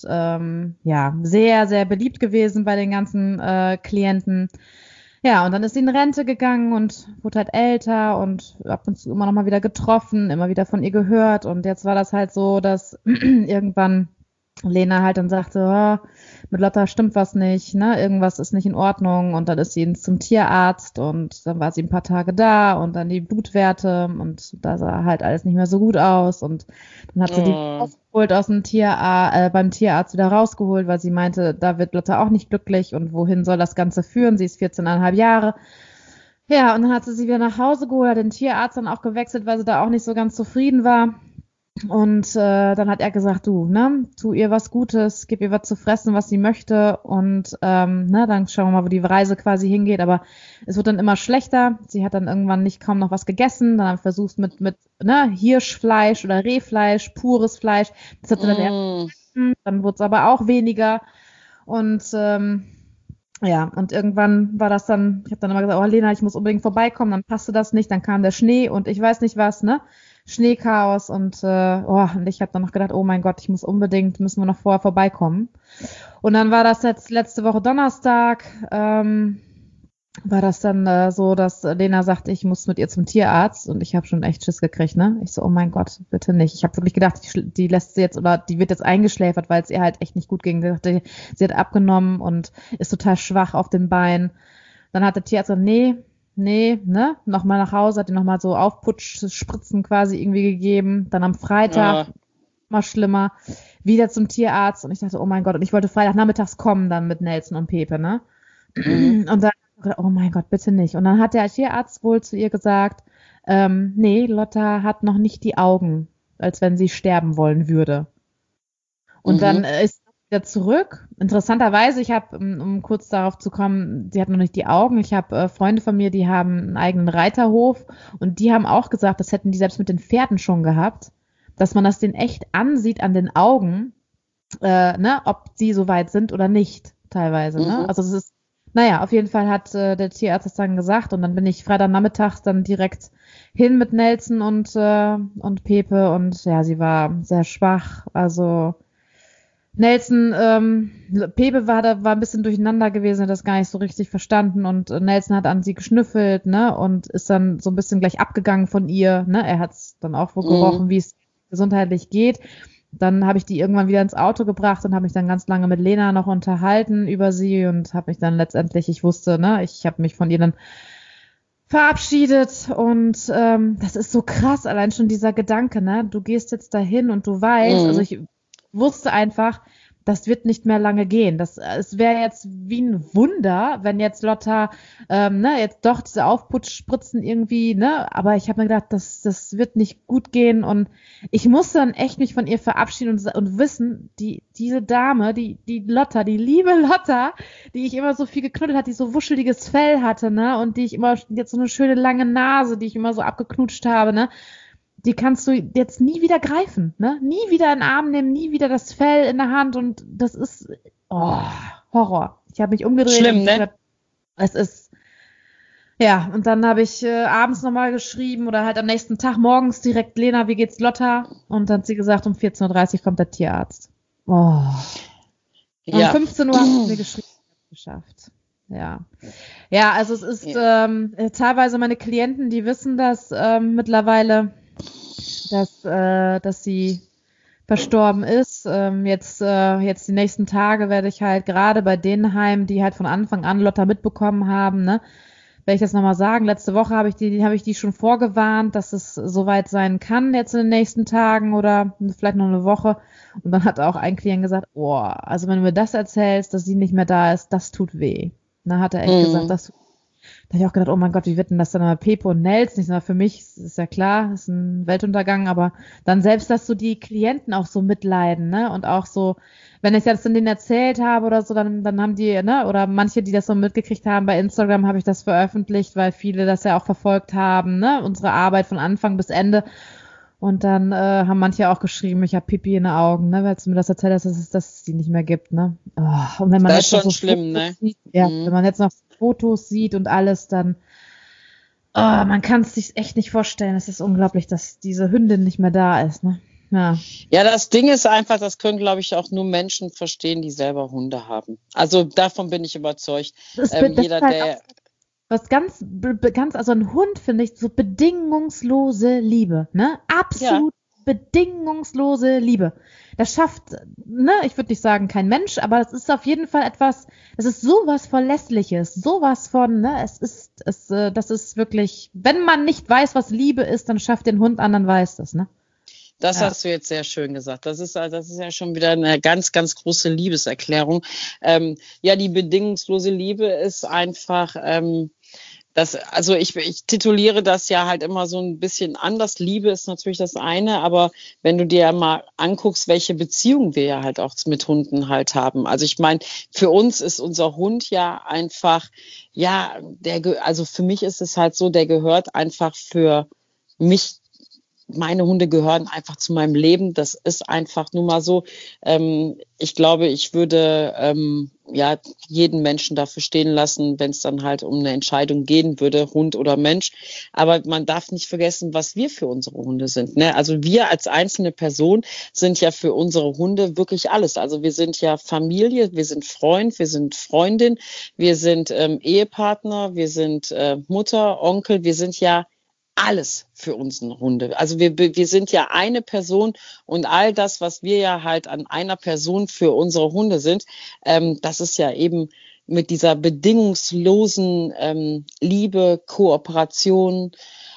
sehr, sehr beliebt gewesen bei den ganzen Klienten. Ja, und dann ist sie in Rente gegangen und wurde halt älter und ab und zu immer noch mal wieder getroffen, immer wieder von ihr gehört. Und jetzt war das halt so, dass irgendwann Lena halt dann sagte, oh, mit Lotta stimmt was nicht, ne? Irgendwas ist nicht in Ordnung. Und dann ist sie zum Tierarzt und dann war sie ein paar Tage da und dann die Blutwerte und da sah halt alles nicht mehr so gut aus. Und dann hat sie die rausgeholt aus dem beim Tierarzt wieder rausgeholt, weil sie meinte, da wird Lotta auch nicht glücklich und wohin soll das Ganze führen? Sie ist 14,5 Jahre. Ja, und dann hat sie wieder nach Hause geholt, hat den Tierarzt dann auch gewechselt, weil sie da auch nicht so ganz zufrieden war. Und dann hat er gesagt, du, ne, tu ihr was Gutes, gib ihr was zu fressen, was sie möchte und dann schauen wir mal, wo die Reise quasi hingeht. Aber es wird dann immer schlechter. Sie hat dann irgendwann kaum noch was gegessen. Dann haben wir versucht mit Hirschfleisch oder Rehfleisch, pures Fleisch. Das hat sie dann eher, dann wurde es aber auch weniger. Und und irgendwann war das dann, ich habe dann immer gesagt, oh Lena, ich muss unbedingt vorbeikommen, dann passte das nicht, dann kam der Schnee und ich weiß nicht was, ne? Schneechaos und ich habe dann noch gedacht, oh mein Gott, müssen wir noch vorher vorbeikommen. Und dann war das jetzt letzte Woche Donnerstag, war das dann so, dass Lena sagt, ich muss mit ihr zum Tierarzt und ich habe schon echt Schiss gekriegt, ne? Ich so, oh mein Gott, bitte nicht. Ich habe wirklich gedacht, die lässt sie jetzt oder die wird jetzt eingeschläfert, weil es ihr halt echt nicht gut ging. Sie hat abgenommen und ist total schwach auf den Beinen. Dann hat der Tierarzt gesagt, nee, ne? Nochmal nach Hause, hat ihr nochmal so Aufputschspritzen quasi irgendwie gegeben. Dann am Freitag, mal schlimmer, wieder zum Tierarzt und ich dachte, oh mein Gott, und ich wollte Freitagnachmittags kommen dann mit Nelson und Pepe, ne? Und dann oh mein Gott, bitte nicht. Und dann hat der Tierarzt wohl zu ihr gesagt, nee, Lotta hat noch nicht die Augen, als wenn sie sterben wollen würde. Und dann ist sie wieder zurück. Interessanterweise, ich habe, um kurz darauf zu kommen, sie hat noch nicht die Augen. Ich habe Freunde von mir, die haben einen eigenen Reiterhof und die haben auch gesagt, das hätten die selbst mit den Pferden schon gehabt, dass man das denen echt ansieht an den Augen, ob sie so weit sind oder nicht, teilweise. Ne? Also es ist auf jeden Fall hat der Tierarzt das dann gesagt und dann bin ich Freitagnachmittags dann direkt hin mit Nelson und Pepe und ja, sie war sehr schwach. Also Nelson, Pepe war ein bisschen durcheinander gewesen, hat das gar nicht so richtig verstanden und Nelson hat an sie geschnüffelt, ne, und ist dann so ein bisschen gleich abgegangen von ihr, ne, er hat es dann auch wohl gerochen, wie es gesundheitlich geht. Dann habe ich die irgendwann wieder ins Auto gebracht und habe mich dann ganz lange mit Lena noch unterhalten über sie und habe mich dann letztendlich, ich wusste, ne, ich habe mich von ihr dann verabschiedet und das ist so krass, allein schon dieser Gedanke, ne, du gehst jetzt dahin und du weißt, also ich wusste einfach, das wird nicht mehr lange gehen. Es wäre jetzt wie ein Wunder, wenn jetzt Lotta, jetzt doch diese Aufputschspritzen irgendwie, ne, aber ich habe mir gedacht, das wird nicht gut gehen und ich musste dann echt mich von ihr verabschieden und wissen, diese Dame, die Lotta, die liebe Lotta, die ich immer so viel geknuddelt hat, die so wuscheliges Fell hatte, ne, und die ich immer jetzt so eine schöne lange Nase, die ich immer so abgeknutscht habe, ne, die kannst du jetzt nie wieder greifen, ne? Nie wieder in den Arm nehmen, nie wieder das Fell in der Hand und das ist Horror. Ich habe mich umgedreht. Schlimm, ne? Es ist, ja, und dann habe ich abends nochmal geschrieben oder halt am nächsten Tag morgens direkt, Lena, wie geht's Lotta? Und dann hat sie gesagt, um 14:30 Uhr kommt der Tierarzt. Um 15 Uhr haben sie mir geschrieben, geschafft. Ja. Ja, also es ist teilweise meine Klienten, die wissen das mittlerweile, dass sie verstorben ist. Jetzt die nächsten Tage werde ich halt gerade bei den Heimen, die halt von Anfang an Lotta mitbekommen haben, ne, werde ich das nochmal sagen. Letzte Woche habe ich die schon vorgewarnt, dass es soweit sein kann jetzt in den nächsten Tagen oder vielleicht noch eine Woche. Und dann hat auch ein Klient gesagt, also wenn du mir das erzählst, dass sie nicht mehr da ist, das tut weh. Da hat er echt gesagt, das Da habe ich auch gedacht, oh mein Gott, wie wird denn das dann mal Pepe und Nels? Nicht nur für mich, ist ja klar, ist ein Weltuntergang, aber dann selbst, dass so die Klienten auch so mitleiden, ne? Und auch so, wenn ich das dann denen erzählt habe oder so, dann haben die, ne? Oder manche, die das so mitgekriegt haben, bei Instagram habe ich das veröffentlicht, weil viele das ja auch verfolgt haben, ne? Unsere Arbeit von Anfang bis Ende. Und dann haben manche auch geschrieben, ich habe Pipi in den Augen, ne, weil du mir das erzählt hast, dass es die nicht mehr gibt, ne? Oh, und wenn man das jetzt ist schon noch so schlimm, Fotos ne? sieht, wenn man jetzt noch Fotos sieht und alles, dann man kann es sich echt nicht vorstellen. Es ist unglaublich, dass diese Hündin nicht mehr da ist, ne? Ja, das Ding ist einfach, das können, glaube ich, auch nur Menschen verstehen, die selber Hunde haben. Also davon bin ich überzeugt. Das Jeder, ist halt der was ganz, also ein Hund finde ich so bedingungslose Liebe, ne? ja, Absolut bedingungslose Liebe. Das schafft, ne, ich würde nicht sagen kein Mensch, aber es ist auf jeden Fall etwas, das ist sowas Verlässliches, sowas von, ne, das ist wirklich, wenn man nicht weiß, was Liebe ist, dann schafft den Hund an, dann weiß das, ne? das hast du jetzt sehr schön gesagt. Das ist ja schon wieder eine ganz, ganz große Liebeserklärung. Ja, die bedingungslose Liebe ist einfach, also ich tituliere das ja halt immer so ein bisschen anders. Liebe ist natürlich das eine, aber wenn du dir mal anguckst, welche Beziehungen wir ja halt auch mit Hunden halt haben. Also ich meine, für uns ist unser Hund ja einfach, ja, also für mich ist es halt so, der gehört einfach für mich. Meine Hunde gehören einfach zu meinem Leben. Das ist einfach nun mal so. Ich glaube, ich würde ja jeden Menschen dafür stehen lassen, wenn es dann halt um eine Entscheidung gehen würde, Hund oder Mensch. Aber man darf nicht vergessen, was wir für unsere Hunde sind. Ne? Also wir als einzelne Person sind ja für unsere Hunde wirklich alles. Also wir sind ja Familie, wir sind Freund, wir sind Freundin, wir sind Ehepartner, wir sind Mutter, Onkel, wir sind ja alles für unsere Hunde. Also wir sind ja eine Person und all das, was wir ja halt an einer Person für unsere Hunde sind, das ist ja eben mit dieser bedingungslosen Liebe, Kooperation.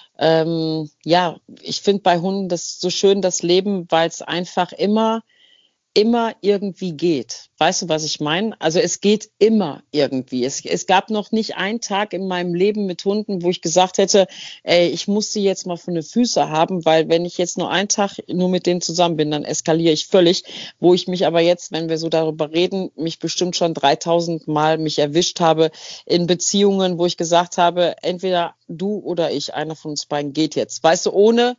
Ja, ich finde bei Hunden das so schön, das Leben, weil es einfach immer irgendwie geht. Weißt du, was ich meine? Also es geht immer irgendwie. Es gab noch nicht einen Tag in meinem Leben mit Hunden, wo ich gesagt hätte, ey, ich muss sie jetzt mal von den Füßen haben, weil wenn ich jetzt nur einen Tag nur mit denen zusammen bin, dann eskaliere ich völlig. Wo ich mich aber jetzt, wenn wir so darüber reden, mich bestimmt schon 3000 Mal mich erwischt habe in Beziehungen, wo ich gesagt habe, entweder du oder ich, einer von uns beiden geht jetzt. Weißt du, ohne,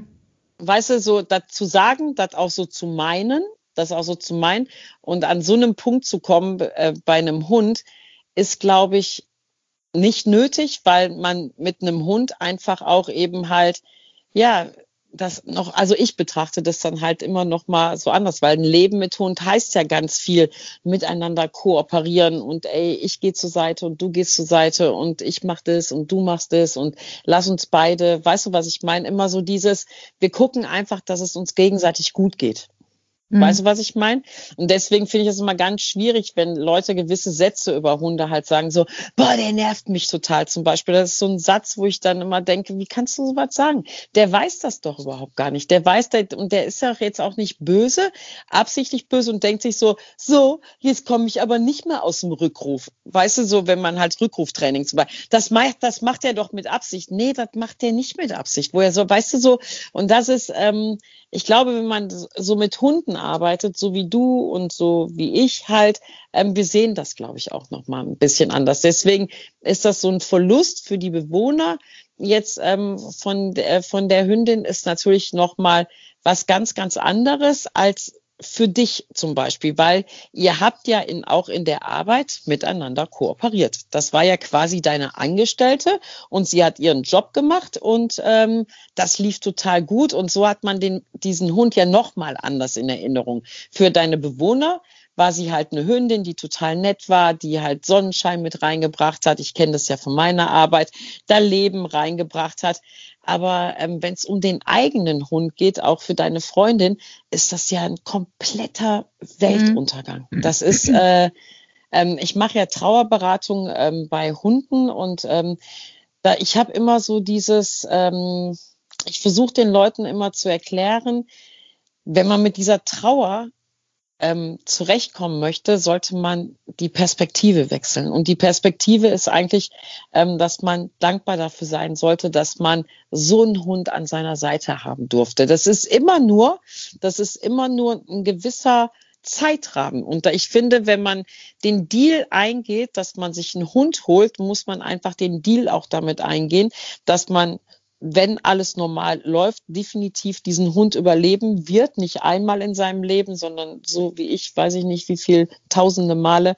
weißt du, so das zu sagen, das auch so zu meinen, das auch so zu meinen. Und an so einem Punkt zu kommen bei einem Hund ist, glaube ich, nicht nötig, weil man mit einem Hund einfach auch eben halt, ja, das noch, also ich betrachte das dann halt immer noch mal so anders, weil ein Leben mit Hund heißt ja ganz viel miteinander kooperieren und ey, ich gehe zur Seite und du gehst zur Seite und ich mach das und du machst das und lass uns beide, weißt du, was ich meine? Immer so dieses, wir gucken einfach, dass es uns gegenseitig gut geht. Weißt du, was ich meine? Und deswegen finde ich es immer ganz schwierig, wenn Leute gewisse Sätze über Hunde halt sagen, so, boah, der nervt mich total zum Beispiel. Das ist so ein Satz, wo ich dann immer denke, wie kannst du sowas sagen? Der weiß das doch überhaupt gar nicht. Und der ist ja jetzt auch nicht böse, absichtlich böse und denkt sich so, jetzt komme ich aber nicht mehr aus dem Rückruf. Weißt du, so, wenn man halt Rückruftraining zum Beispiel, das macht er doch mit Absicht. Nee, das macht er nicht mit Absicht. Wo er so, weißt du, so, und das ist, ich glaube, wenn man so mit Hunden arbeitet, so wie du und so wie ich halt, wir sehen das, glaube ich, auch noch mal ein bisschen anders. Deswegen ist das so ein Verlust für die Bewohner. Jetzt von der Hündin ist natürlich noch mal was ganz, ganz anderes als für dich zum Beispiel, weil ihr habt ja auch in der Arbeit miteinander kooperiert. Das war ja quasi deine Angestellte und sie hat ihren Job gemacht und das lief total gut und so hat man diesen Hund ja noch mal anders in Erinnerung. Für deine Bewohner war sie halt eine Hündin, die total nett war, die halt Sonnenschein mit reingebracht hat. Ich kenne das ja von meiner Arbeit, da Leben reingebracht hat. Aber wenn es um den eigenen Hund geht, auch für deine Freundin, ist das ja ein kompletter Weltuntergang. Das ist, ich mache ja Trauerberatung bei Hunden und ich habe immer so dieses, ich versuche den Leuten immer zu erklären, wenn man mit dieser Trauer zurechtkommen möchte, sollte man die Perspektive wechseln. Und die Perspektive ist eigentlich, dass man dankbar dafür sein sollte, dass man so einen Hund an seiner Seite haben durfte. Das ist immer nur ein gewisser Zeitrahmen. Und ich finde, wenn man den Deal eingeht, dass man sich einen Hund holt, muss man einfach den Deal auch damit eingehen, dass man, wenn alles normal läuft, definitiv diesen Hund überleben wird. Nicht einmal in seinem Leben, sondern so wie ich, weiß ich nicht wie viel, tausende Male,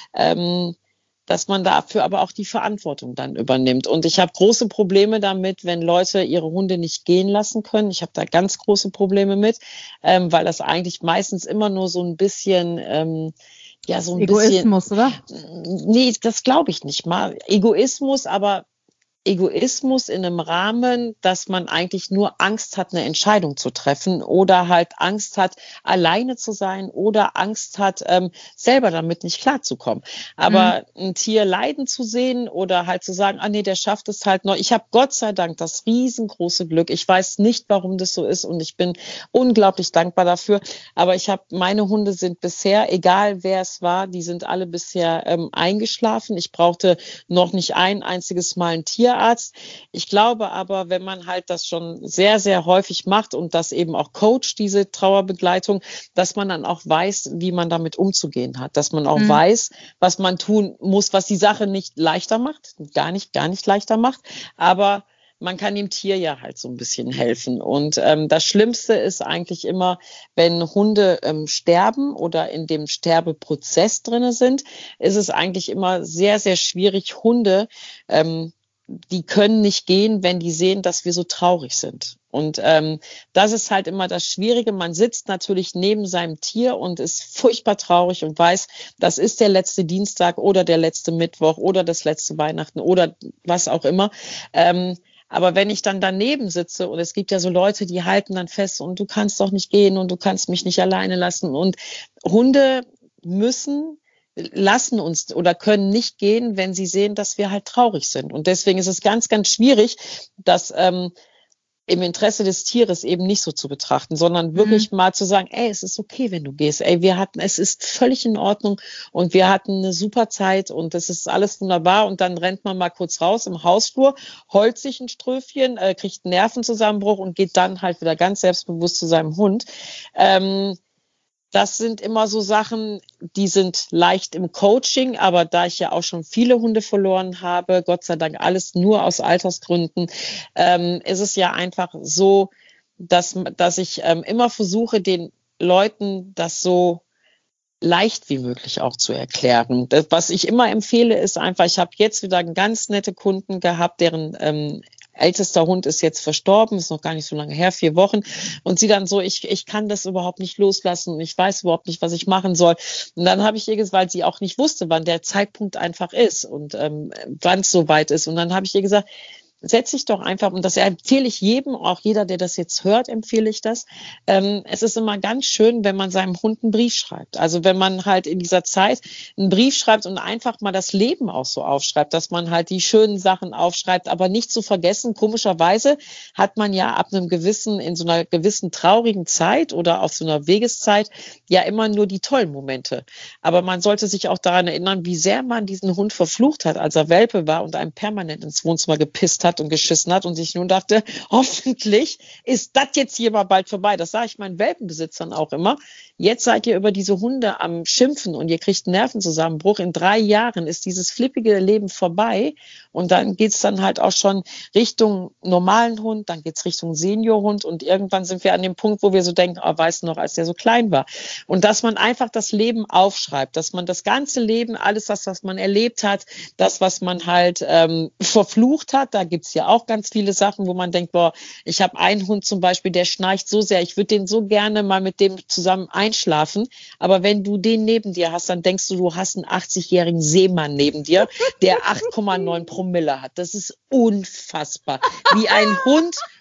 dass man dafür aber auch die Verantwortung dann übernimmt. Und ich habe große Probleme damit, wenn Leute ihre Hunde nicht gehen lassen können. Ich habe da ganz große Probleme mit, weil das eigentlich meistens immer nur so ein bisschen... so ein Egoismus, bisschen, oder? Nee, das glaube ich nicht mal. Egoismus, aber Egoismus in einem Rahmen, dass man eigentlich nur Angst hat, eine Entscheidung zu treffen oder halt Angst hat, alleine zu sein oder Angst hat, selber damit nicht klarzukommen. Aber ein Tier leiden zu sehen oder halt zu sagen, ah nee, der schafft es halt noch. Ich habe Gott sei Dank das riesengroße Glück. Ich weiß nicht, warum das so ist und ich bin unglaublich dankbar dafür. Aber meine Hunde sind bisher, egal wer es war, die sind alle bisher eingeschlafen. Ich brauchte noch nicht ein einziges Mal ein Tierarzt. Ich glaube aber, wenn man halt das schon sehr, sehr häufig macht und das eben auch coacht, diese Trauerbegleitung, dass man dann auch weiß, wie man damit umzugehen hat, dass man auch weiß, was man tun muss, was die Sache nicht leichter macht, gar nicht leichter macht, aber man kann dem Tier ja halt so ein bisschen helfen. Und das Schlimmste ist eigentlich immer, wenn Hunde sterben oder in dem Sterbeprozess drinne sind, ist es eigentlich immer sehr, sehr schwierig, Hunde die können nicht gehen, wenn die sehen, dass wir so traurig sind. Und das ist halt immer das Schwierige. Man sitzt natürlich neben seinem Tier und ist furchtbar traurig und weiß, das ist der letzte Dienstag oder der letzte Mittwoch oder das letzte Weihnachten oder was auch immer. Aber wenn ich dann daneben sitze und es gibt ja so Leute, die halten dann fest und du kannst doch nicht gehen und du kannst mich nicht alleine lassen. Und Hunde lassen uns oder können nicht gehen, wenn sie sehen, dass wir halt traurig sind. Und deswegen ist es ganz, ganz schwierig, das im Interesse des Tieres eben nicht so zu betrachten, sondern wirklich mal zu sagen, ey, es ist okay, wenn du gehst. Ey, es ist völlig in Ordnung und wir hatten eine super Zeit und es ist alles wunderbar. Und dann rennt man mal kurz raus im Hausflur, heult sich ein Ströfchen, kriegt einen Nervenzusammenbruch und geht dann halt wieder ganz selbstbewusst zu seinem Hund. Das sind immer so Sachen, die sind leicht im Coaching, aber da ich ja auch schon viele Hunde verloren habe, Gott sei Dank alles nur aus Altersgründen, ist es ja einfach so, dass ich immer versuche, den Leuten das so leicht wie möglich auch zu erklären. Das, was ich immer empfehle, ist einfach, ich habe jetzt wieder ganz nette Kunden gehabt, deren ältester Hund ist jetzt verstorben, ist noch gar nicht so lange her, 4 Wochen. Und sie dann so, ich kann das überhaupt nicht loslassen und ich weiß überhaupt nicht, was ich machen soll. Und dann habe ich ihr gesagt, weil sie auch nicht wusste, wann der Zeitpunkt einfach ist und wann es soweit ist. Und dann habe ich ihr gesagt, setz dich doch einfach, und das empfehle ich jedem, auch jeder, der das jetzt hört, empfehle ich das. Es ist immer ganz schön, wenn man seinem Hund einen Brief schreibt. Also wenn man halt in dieser Zeit einen Brief schreibt und einfach mal das Leben auch so aufschreibt, dass man halt die schönen Sachen aufschreibt, aber nicht zu vergessen, komischerweise hat man ja ab einem gewissen, in so einer gewissen traurigen Zeit oder auf so einer Wegeszeit ja immer nur die tollen Momente. Aber man sollte sich auch daran erinnern, wie sehr man diesen Hund verflucht hat, als er Welpe war und einem permanent ins Wohnzimmer gepisst hat und geschissen hat und sich nun dachte, hoffentlich ist das jetzt hier mal bald vorbei. Das sage ich meinen Welpenbesitzern auch immer. Jetzt seid ihr über diese Hunde am Schimpfen und ihr kriegt einen Nervenzusammenbruch. In 3 Jahren ist dieses flippige Leben vorbei und dann geht's dann halt auch schon Richtung normalen Hund, dann geht's Richtung Seniorhund und irgendwann sind wir an dem Punkt, wo wir so denken, oh, weißt du noch, als der so klein war. Und dass man einfach das Leben aufschreibt, dass man das ganze Leben, alles das, was man erlebt hat, das, was man halt verflucht hat, da gibt's ja auch ganz viele Sachen, wo man denkt, boah, ich habe einen Hund zum Beispiel, der schnarcht so sehr, ich würde den so gerne mal mit dem zusammen einschlafen, aber wenn du den neben dir hast, dann denkst du, du hast einen 80-jährigen Seemann neben dir, der 8,9 Promille hat. Das ist unfassbar, wie ein Hund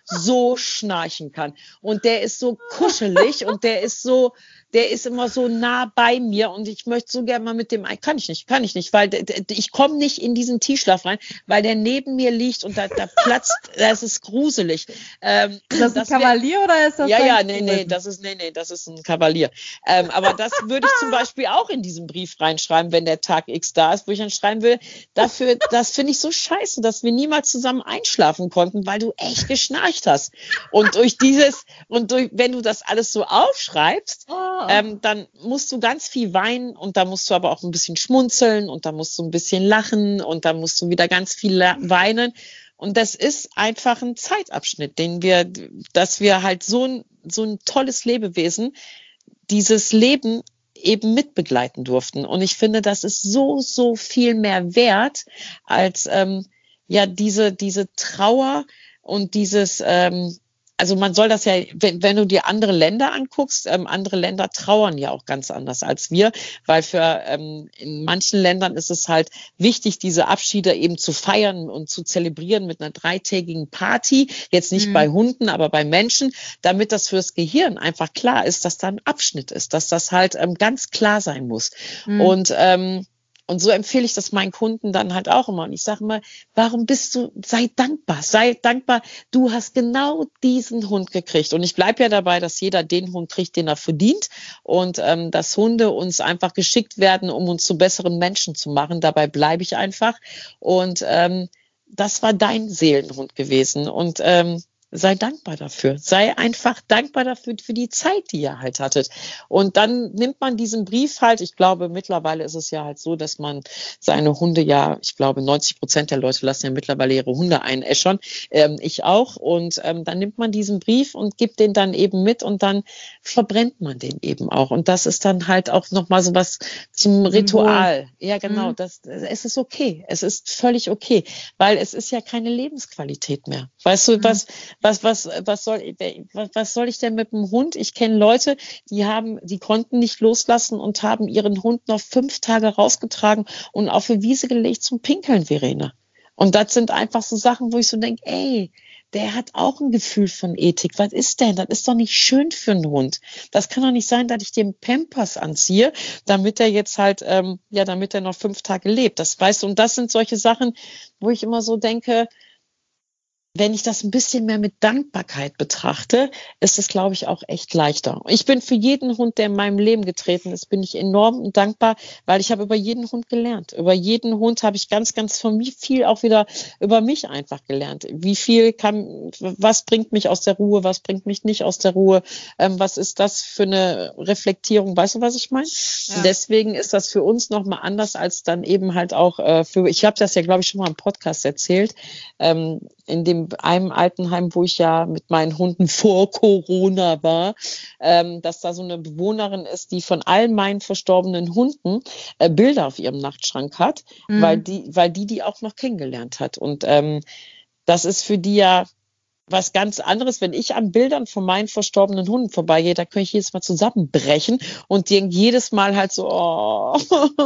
so schnarchen kann. Und der ist so kuschelig und der ist immer so nah bei mir und ich möchte so gerne mal mit dem, kann ich nicht, weil ich komme nicht in diesen Tiefschlaf rein, weil der neben mir liegt und da platzt, das ist gruselig. Ist das ein Kavalier oder ist das? Nee, das ist ein Kavalier. Aber das würde ich zum Beispiel auch in diesen Brief reinschreiben, wenn der Tag X da ist, wo ich dann schreiben will, das finde ich so scheiße, dass wir niemals zusammen einschlafen konnten, weil du echt geschnarcht hast. Und wenn du das alles so aufschreibst, dann musst du ganz viel weinen und da musst du aber auch ein bisschen schmunzeln und da musst du ein bisschen lachen und da musst du wieder ganz viel weinen. Und das ist einfach ein Zeitabschnitt, dass wir halt so ein tolles Lebewesen, dieses Leben eben mitbegleiten durften. Und ich finde, das ist so, so viel mehr wert als diese Trauer und dieses also man soll das ja, wenn du dir andere Länder anguckst, andere Länder trauern ja auch ganz anders als wir, weil in manchen Ländern ist es halt wichtig, diese Abschiede eben zu feiern und zu zelebrieren mit einer 3-tägigen Party, jetzt nicht bei Hunden, aber bei Menschen, damit das fürs Gehirn einfach klar ist, dass da ein Abschnitt ist, dass das halt ganz klar sein muss. Und so empfehle ich das meinen Kunden dann halt auch immer. Und ich sage immer, sei dankbar, du hast genau diesen Hund gekriegt. Und ich bleibe ja dabei, dass jeder den Hund kriegt, den er verdient. Und dass Hunde uns einfach geschickt werden, um uns zu besseren Menschen zu machen. Dabei bleibe ich einfach. Und das war dein Seelenhund gewesen. Und sei dankbar dafür. Sei einfach dankbar dafür, für die Zeit, die ihr halt hattet. Und dann nimmt man diesen Brief halt, ich glaube, mittlerweile ist es ja halt so, dass man seine Hunde ich glaube, 90% der Leute lassen ja mittlerweile ihre Hunde einäschern. Ich auch. Und dann nimmt man diesen Brief und gibt den dann eben mit und dann verbrennt man den eben auch. Und das ist dann halt auch nochmal so was zum Ritual. Ja, genau. Es ist okay. Es ist völlig okay. Weil es ist ja keine Lebensqualität mehr. Weißt du, was soll ich denn mit dem Hund? Ich kenne Leute, die konnten nicht loslassen und haben ihren Hund noch 5 Tage rausgetragen und auf die Wiese gelegt zum Pinkeln, Verena. Und das sind einfach so Sachen, wo ich so denke, ey, der hat auch ein Gefühl von Ethik. Was ist denn? Das ist doch nicht schön für einen Hund. Das kann doch nicht sein, dass ich dem Pampers anziehe, damit er jetzt halt, damit er noch 5 Tage lebt. Das weißt du, und das sind solche Sachen, wo ich immer so denke, wenn ich das ein bisschen mehr mit Dankbarkeit betrachte, ist es, glaube ich, auch echt leichter. Ich bin für jeden Hund, der in meinem Leben getreten ist, bin ich enorm dankbar, weil ich habe über jeden Hund gelernt. Über jeden Hund habe ich ganz, ganz viel auch wieder über mich einfach gelernt. Was bringt mich aus der Ruhe, was bringt mich nicht aus der Ruhe, was ist das für eine Reflektierung, weißt du, was ich meine? Ja. Deswegen ist das für uns nochmal anders als dann eben halt auch ich habe das ja, glaube ich, schon mal im Podcast erzählt, in einem Altenheim, wo ich ja mit meinen Hunden vor Corona war, dass da so eine Bewohnerin ist, die von all meinen verstorbenen Hunden Bilder auf ihrem Nachtschrank hat, weil die auch noch kennengelernt hat. Und das ist für die ja was ganz anderes, wenn ich an Bildern von meinen verstorbenen Hunden vorbeigehe, da könnte ich jedes Mal zusammenbrechen und denke jedes Mal halt so, oh.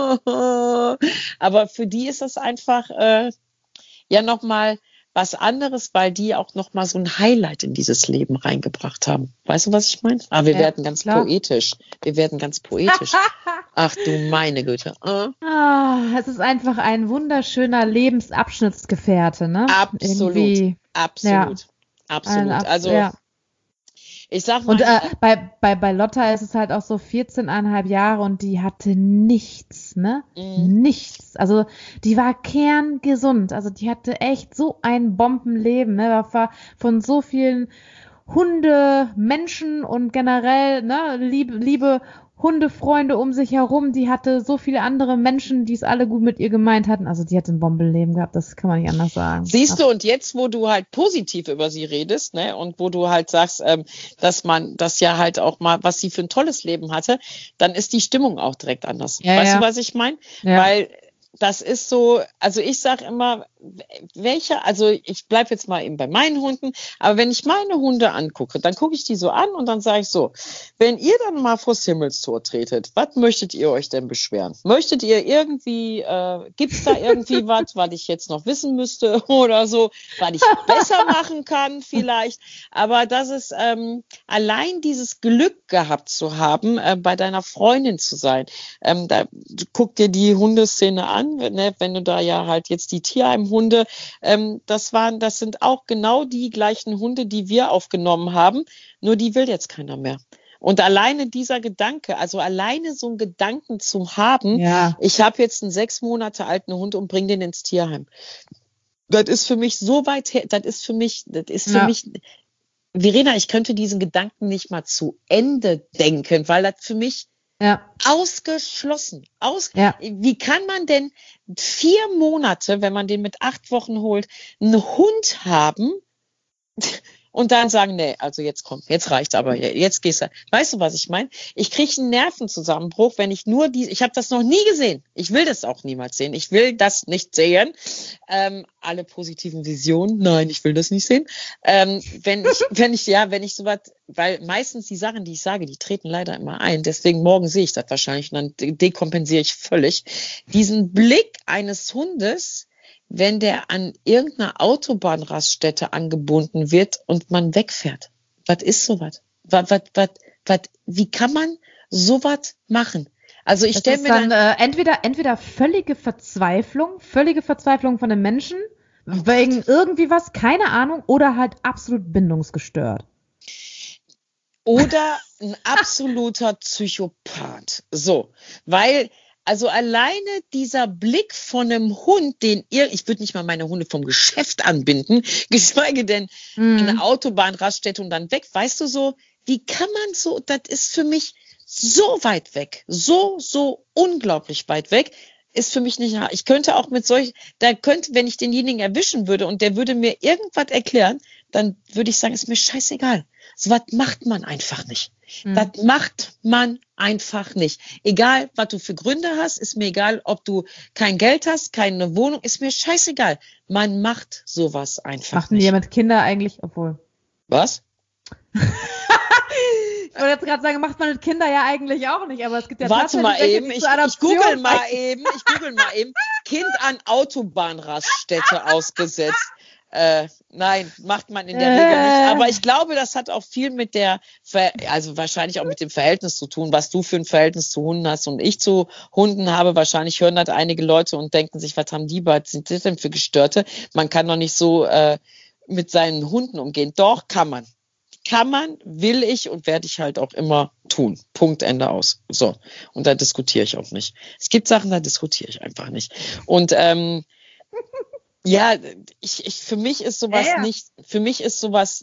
Aber für die ist das einfach nochmal was anderes, weil die auch noch mal so ein Highlight in dieses Leben reingebracht haben. Weißt du, was ich meine? Wir werden ganz poetisch. Wir werden ganz poetisch. Ach du meine Güte. Es ist einfach ein wunderschöner Lebensabschnittsgefährte, ne? Absolut. Irgendwie, absolut. Also ich sag mal. Und bei Lotta ist es halt auch so 14,5 Jahre und die hatte nichts, ne? Nichts. Also die war kerngesund. Also die hatte echt so ein Bombenleben, ne? War von so vielen Hunde, Menschen und generell, ne? Liebe Hundefreunde um sich herum, die hatte so viele andere Menschen, die es alle gut mit ihr gemeint hatten. Also die hat ein Bombenleben gehabt, das kann man nicht anders sagen. Siehst du, und jetzt, wo du halt positiv über sie redest, ne, und wo du halt sagst, dass man das ja halt auch mal, was sie für ein tolles Leben hatte, dann ist die Stimmung auch direkt anders. Weißt du, was ich meine? Ja. Weil das ist so, also ich sage immer, also ich bleibe jetzt mal eben bei meinen Hunden, aber wenn ich meine Hunde angucke, dann gucke ich die so an und dann sage ich so, wenn ihr dann mal vors Himmelstor tretet, was möchtet ihr euch denn beschweren? Möchtet ihr irgendwie, gibt's da irgendwie was ich jetzt noch wissen müsste oder so, was ich besser machen kann vielleicht, aber das ist allein dieses Glück gehabt zu haben, bei deiner Freundin zu sein, da guck dir die Hundeszene an, ne, wenn du da ja halt jetzt die Tierheimhunde, das sind auch genau die gleichen Hunde, die wir aufgenommen haben, nur die will jetzt keiner mehr. Und alleine dieser Gedanke, also alleine so einen Gedanken zu haben, ich habe jetzt einen 6 Monate alten Hund und bringe den ins Tierheim. Das ist für mich so weit her, das ist für mich, Verena, ich könnte diesen Gedanken nicht mal zu Ende denken, weil das für mich ausgeschlossen. Wie kann man denn 4 Monate, wenn man den mit 8 Wochen holt, einen Hund haben und dann sagen, nee, also jetzt reicht's aber, jetzt gehst du. Weißt du, was ich meine? Ich kriege einen Nervenzusammenbruch, wenn ich nur ich habe das noch nie gesehen. Ich will das auch niemals sehen. Ich will das nicht sehen. Alle positiven Visionen, nein, ich will das nicht sehen. Wenn ich sowas, weil meistens die Sachen, die ich sage, die treten leider immer ein. Deswegen morgen sehe ich das wahrscheinlich und dann dekompensiere ich völlig. Diesen Blick eines Hundes, wenn der an irgendeiner Autobahnraststätte angebunden wird und man wegfährt. Was ist sowas? Wie kann man sowas machen? Also ich stelle mir dann entweder völlige Verzweiflung von den Menschen, wegen irgendwie was, keine Ahnung, oder halt absolut bindungsgestört. Oder ein absoluter Psychopath. So, weil also alleine dieser Blick von einem Hund, ich würde nicht mal meine Hunde vom Geschäft anbinden, geschweige denn eine Autobahnraststätte und dann weg. Weißt du so, wie kann man so, das ist für mich so weit weg, so unglaublich weit weg, ist für mich nicht, ich könnte auch wenn ich denjenigen erwischen würde und der würde mir irgendwas erklären, dann würde ich sagen, ist mir scheißegal. So was macht man einfach nicht. Das macht man einfach nicht. Egal, was du für Gründe hast, ist mir egal, ob du kein Geld hast, keine Wohnung, ist mir scheißegal. Man macht sowas einfach Machten nicht. Machten die mit Kinder eigentlich, obwohl. Was? Ich wollte jetzt gerade sagen, macht man mit Kindern ja eigentlich auch nicht, aber es gibt ja Warte mal eben, ich google mal eben, Kind an Autobahnraststätte ausgesetzt. Nein, macht man in der Regel nicht. Aber ich glaube, das hat auch viel mit also wahrscheinlich auch mit dem Verhältnis zu tun, was du für ein Verhältnis zu Hunden hast und ich zu Hunden habe. Wahrscheinlich hören das einige Leute und denken sich, was haben die beiden, sind das denn für Gestörte? Man kann doch nicht so mit seinen Hunden umgehen. Doch, kann man. Kann man, will ich und werde ich halt auch immer tun. Punkt, Ende aus. So. Und da diskutiere ich auch nicht. Es gibt Sachen, da diskutiere ich einfach nicht. Und für mich ist sowas nicht, für mich ist sowas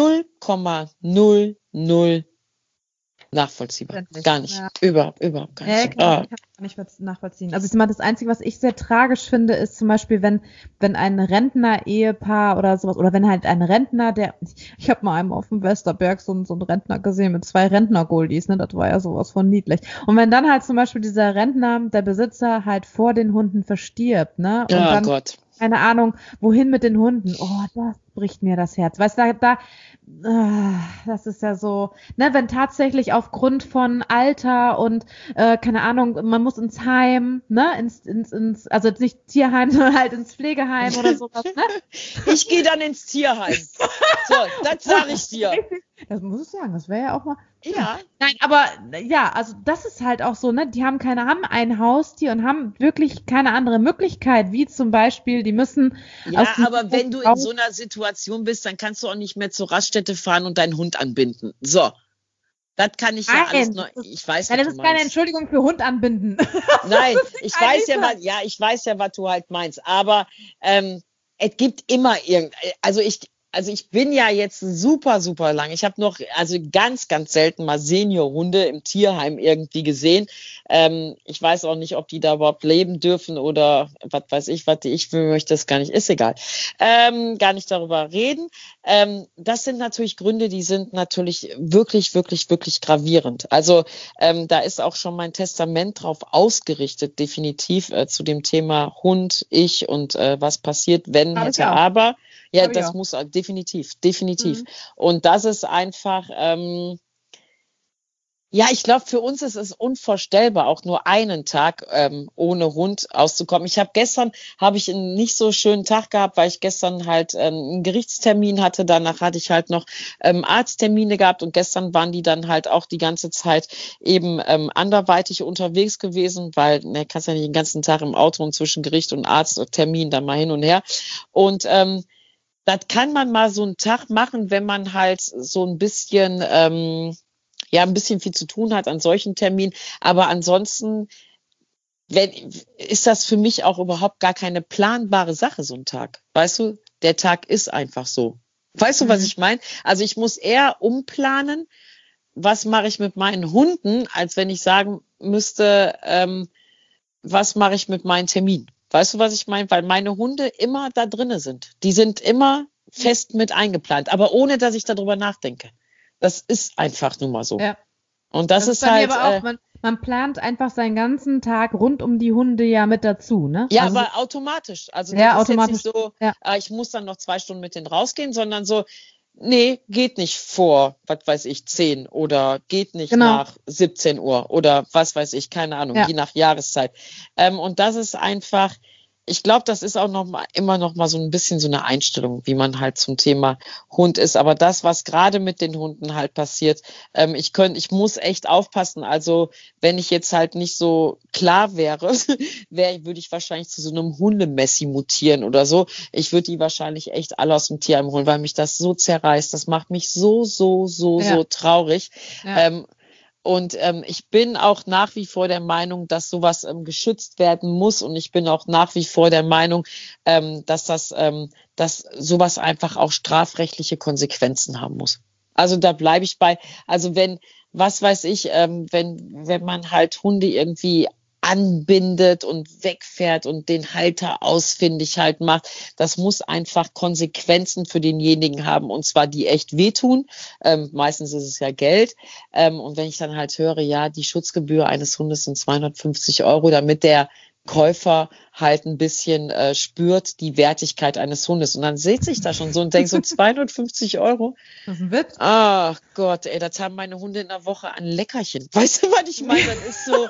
0,00 nachvollziehbar. Gar nicht. Ja. Überhaupt gar nicht. Kann ich nicht nachvollziehen. Also ich meine, das Einzige, was ich sehr tragisch finde, ist zum Beispiel, wenn ein Rentner-Ehepaar oder sowas, oder wenn halt ein Rentner, ich habe mal einmal auf dem Westerberg so einen Rentner gesehen mit 2 Rentner-Goldies, ne, das war ja sowas von niedlich. Und wenn dann halt zum Beispiel dieser Rentner, der Besitzer halt vor den Hunden verstirbt, ne, und dann, Gott. Keine Ahnung, wohin mit den Hunden? Oh, das bricht mir das Herz. Weißt du, das ist ja so, ne, wenn tatsächlich aufgrund von Alter und, keine Ahnung, man muss ins Heim, ne, also jetzt nicht Tierheim, sondern halt ins Pflegeheim oder sowas, ne? Ich gehe dann ins Tierheim. So, das sage ich dir. Das muss ich sagen, das wäre ja auch mal. Ja. Nein, aber ja, also das ist halt auch so, ne? Die haben ein Haustier und haben wirklich keine andere Möglichkeit, wie zum Beispiel, die müssen. Ja, aber wenn du in so einer Situation bist, dann kannst du auch nicht mehr zur Raststätte fahren und deinen Hund anbinden. So. Das kann ich ja alles noch. Ich weiß, das ist keine Entschuldigung für Hund anbinden. Nein, ich weiß ja, was du halt meinst. Aber es gibt immer also ich bin ja jetzt super, super lang. Ich habe noch, also ganz, ganz selten mal Seniorhunde im Tierheim irgendwie gesehen. Ich weiß auch nicht, ob die da überhaupt leben dürfen oder was weiß ich, was ich möchte, das gar nicht, ist egal. Gar nicht darüber reden. Das sind natürlich Gründe, die sind natürlich wirklich, wirklich, wirklich gravierend. Also da ist auch schon mein Testament drauf ausgerichtet, definitiv zu dem Thema Hund, ich und was passiert, wenn, hätte, aber. Ja, das muss definitiv. Mhm. Und das ist einfach, ja, ich glaube, für uns ist es unvorstellbar, auch nur einen Tag ohne Hund auszukommen. Gestern habe ich einen nicht so schönen Tag gehabt, weil ich gestern halt einen Gerichtstermin hatte. Danach hatte ich halt noch Arzttermine gehabt und gestern waren die dann halt auch die ganze Zeit eben anderweitig unterwegs gewesen, weil kannst ja nicht den ganzen Tag im Auto und zwischen Gericht und Arzttermin dann mal hin und her. Und das kann man mal so einen Tag machen, wenn man halt so ein bisschen, ein bisschen viel zu tun hat an solchen Terminen. Aber ansonsten ist das für mich auch überhaupt gar keine planbare Sache, so ein Tag. Weißt du, der Tag ist einfach so. Weißt du, was ich meine? Also ich muss eher umplanen, was mache ich mit meinen Hunden, als wenn ich sagen müsste, was mache ich mit meinen Terminen. Weißt du, was ich meine? Weil meine Hunde immer da drinne sind. Die sind immer fest mit eingeplant, aber ohne, dass ich darüber nachdenke. Das ist einfach nun mal so. Ja. Und das ist halt. Aber auch, man plant einfach seinen ganzen Tag rund um die Hunde ja mit dazu, ne? Ja, also aber automatisch. Also das ist jetzt nicht so, ich muss dann noch 2 Stunden mit denen rausgehen, sondern so, nee, geht nicht vor, was weiß ich, 10 oder geht nicht nach 17 Uhr oder was weiß ich, keine Ahnung, je nach Jahreszeit. Und das ist einfach, ich glaube, das ist auch immer noch mal so ein bisschen so eine Einstellung, wie man halt zum Thema Hund ist. Aber das, was gerade mit den Hunden halt passiert, ich muss echt aufpassen. Also wenn ich jetzt halt nicht so klar wäre, würde ich wahrscheinlich zu so einem Hundemessi mutieren oder so. Ich würde die wahrscheinlich echt alle aus dem Tierheim holen, weil mich das so zerreißt. Das macht mich so traurig. Ja. Und ich bin auch nach wie vor der Meinung, dass sowas geschützt werden muss. Und ich bin auch nach wie vor der Meinung, dass sowas einfach auch strafrechtliche Konsequenzen haben muss. Also da bleibe ich bei. Also wenn, was weiß ich, wenn man halt Hunde irgendwie anbindet und wegfährt und den Halter ausfindig halt macht. Das muss einfach Konsequenzen für denjenigen haben, und zwar die echt wehtun. Meistens ist es ja Geld. Und wenn ich dann halt höre, ja, die Schutzgebühr eines Hundes sind 250 €, damit der Käufer halt ein bisschen spürt die Wertigkeit eines Hundes. Und dann sitze ich da schon so und denke so, 250 €? Das ist ein Witz. Ach Gott, ey, das haben meine Hunde in der Woche an Leckerchen. Weißt du, was ich meine? Das ist so,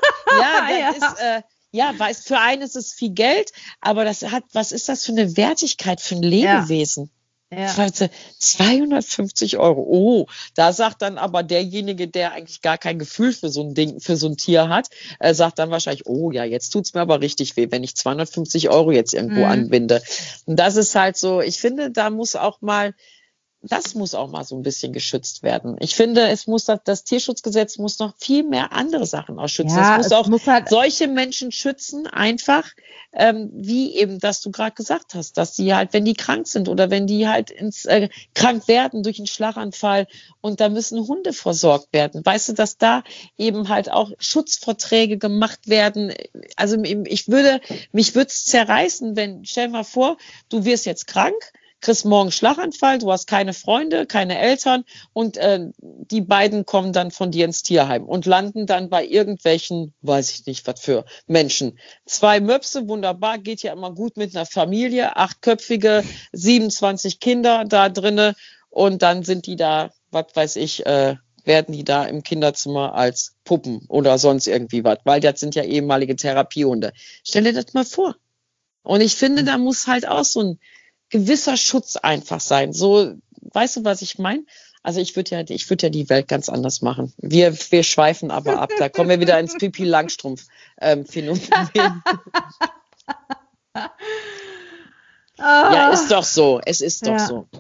ist, für einen ist es viel Geld, aber was ist das für eine Wertigkeit für ein Lebewesen? Ja. 250 €. Oh, da sagt dann aber derjenige, der eigentlich gar kein Gefühl für so ein Ding, für so ein Tier hat, sagt dann wahrscheinlich, oh ja, jetzt tut's mir aber richtig weh, wenn ich 250 € jetzt irgendwo anbinde. Und das ist halt so, ich finde, das muss auch mal so ein bisschen geschützt werden. Ich finde, das Tierschutzgesetz muss noch viel mehr andere Sachen auch schützen. Ja, es muss halt solche Menschen schützen, einfach, wie eben, dass du gerade gesagt hast, dass die halt, wenn die krank sind oder wenn die halt krank werden durch einen Schlaganfall und da müssen Hunde versorgt werden. Weißt du, dass da eben halt auch Schutzverträge gemacht werden. Also mich würde es zerreißen, stell dir mal vor, du wirst jetzt krank, kriegst morgen Schlaganfall, du hast keine Freunde, keine Eltern und die beiden kommen dann von dir ins Tierheim und landen dann bei irgendwelchen, weiß ich nicht, was für Menschen. 2 Möpse, wunderbar, geht ja immer gut mit einer Familie, 8-köpfige, 27 Kinder da drinne und dann sind die da, was weiß ich, werden die da im Kinderzimmer als Puppen oder sonst irgendwie was, weil das sind ja ehemalige Therapiehunde. Stell dir das mal vor. Und ich finde, da muss halt auch so ein gewisser Schutz einfach sein. So, weißt du, was ich meine? Also ich würde ja die Welt ganz anders machen. Wir schweifen aber ab. Da kommen wir wieder ins Pipi Langstrumpf Phänomen. Ja, ist doch so. Es ist doch so.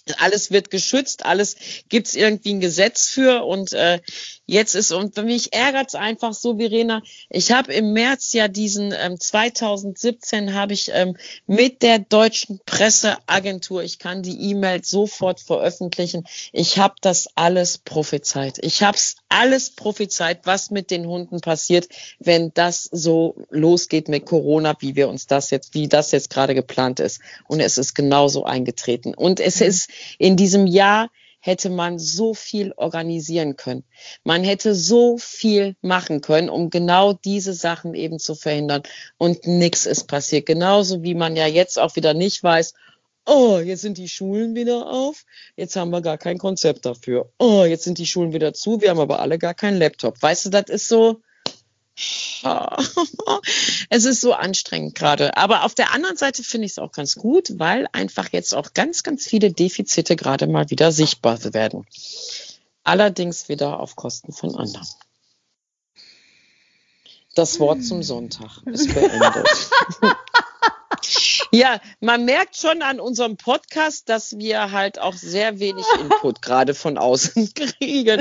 Alles wird geschützt, alles gibt's irgendwie ein Gesetz für und jetzt ist, und mich ärgert's einfach so, Verena, ich habe im März ja diesen 2017 habe ich mit der deutschen Presseagentur, ich kann die E-Mail sofort veröffentlichen, ich habe das alles prophezeit. Ich habe es alles prophezeit, was mit den Hunden passiert, wenn das so losgeht mit Corona, wie das jetzt gerade geplant ist. Und es ist genauso eingetreten. Und es ist in diesem Jahr hätte man so viel organisieren können. Man hätte so viel machen können, um genau diese Sachen eben zu verhindern. Und nichts ist passiert. Genauso wie man ja jetzt auch wieder nicht weiß, oh, jetzt sind die Schulen wieder auf, jetzt haben wir gar kein Konzept dafür. Oh, jetzt sind die Schulen wieder zu, wir haben aber alle gar keinen Laptop. Weißt du, das ist so... Es ist so anstrengend gerade. Aber auf der anderen Seite finde ich es auch ganz gut, weil einfach jetzt auch ganz, ganz viele Defizite gerade mal wieder sichtbar werden. Allerdings wieder auf Kosten von anderen. Das Wort zum Sonntag ist beendet. Ja, man merkt schon an unserem Podcast, dass wir halt auch sehr wenig Input gerade von außen kriegen.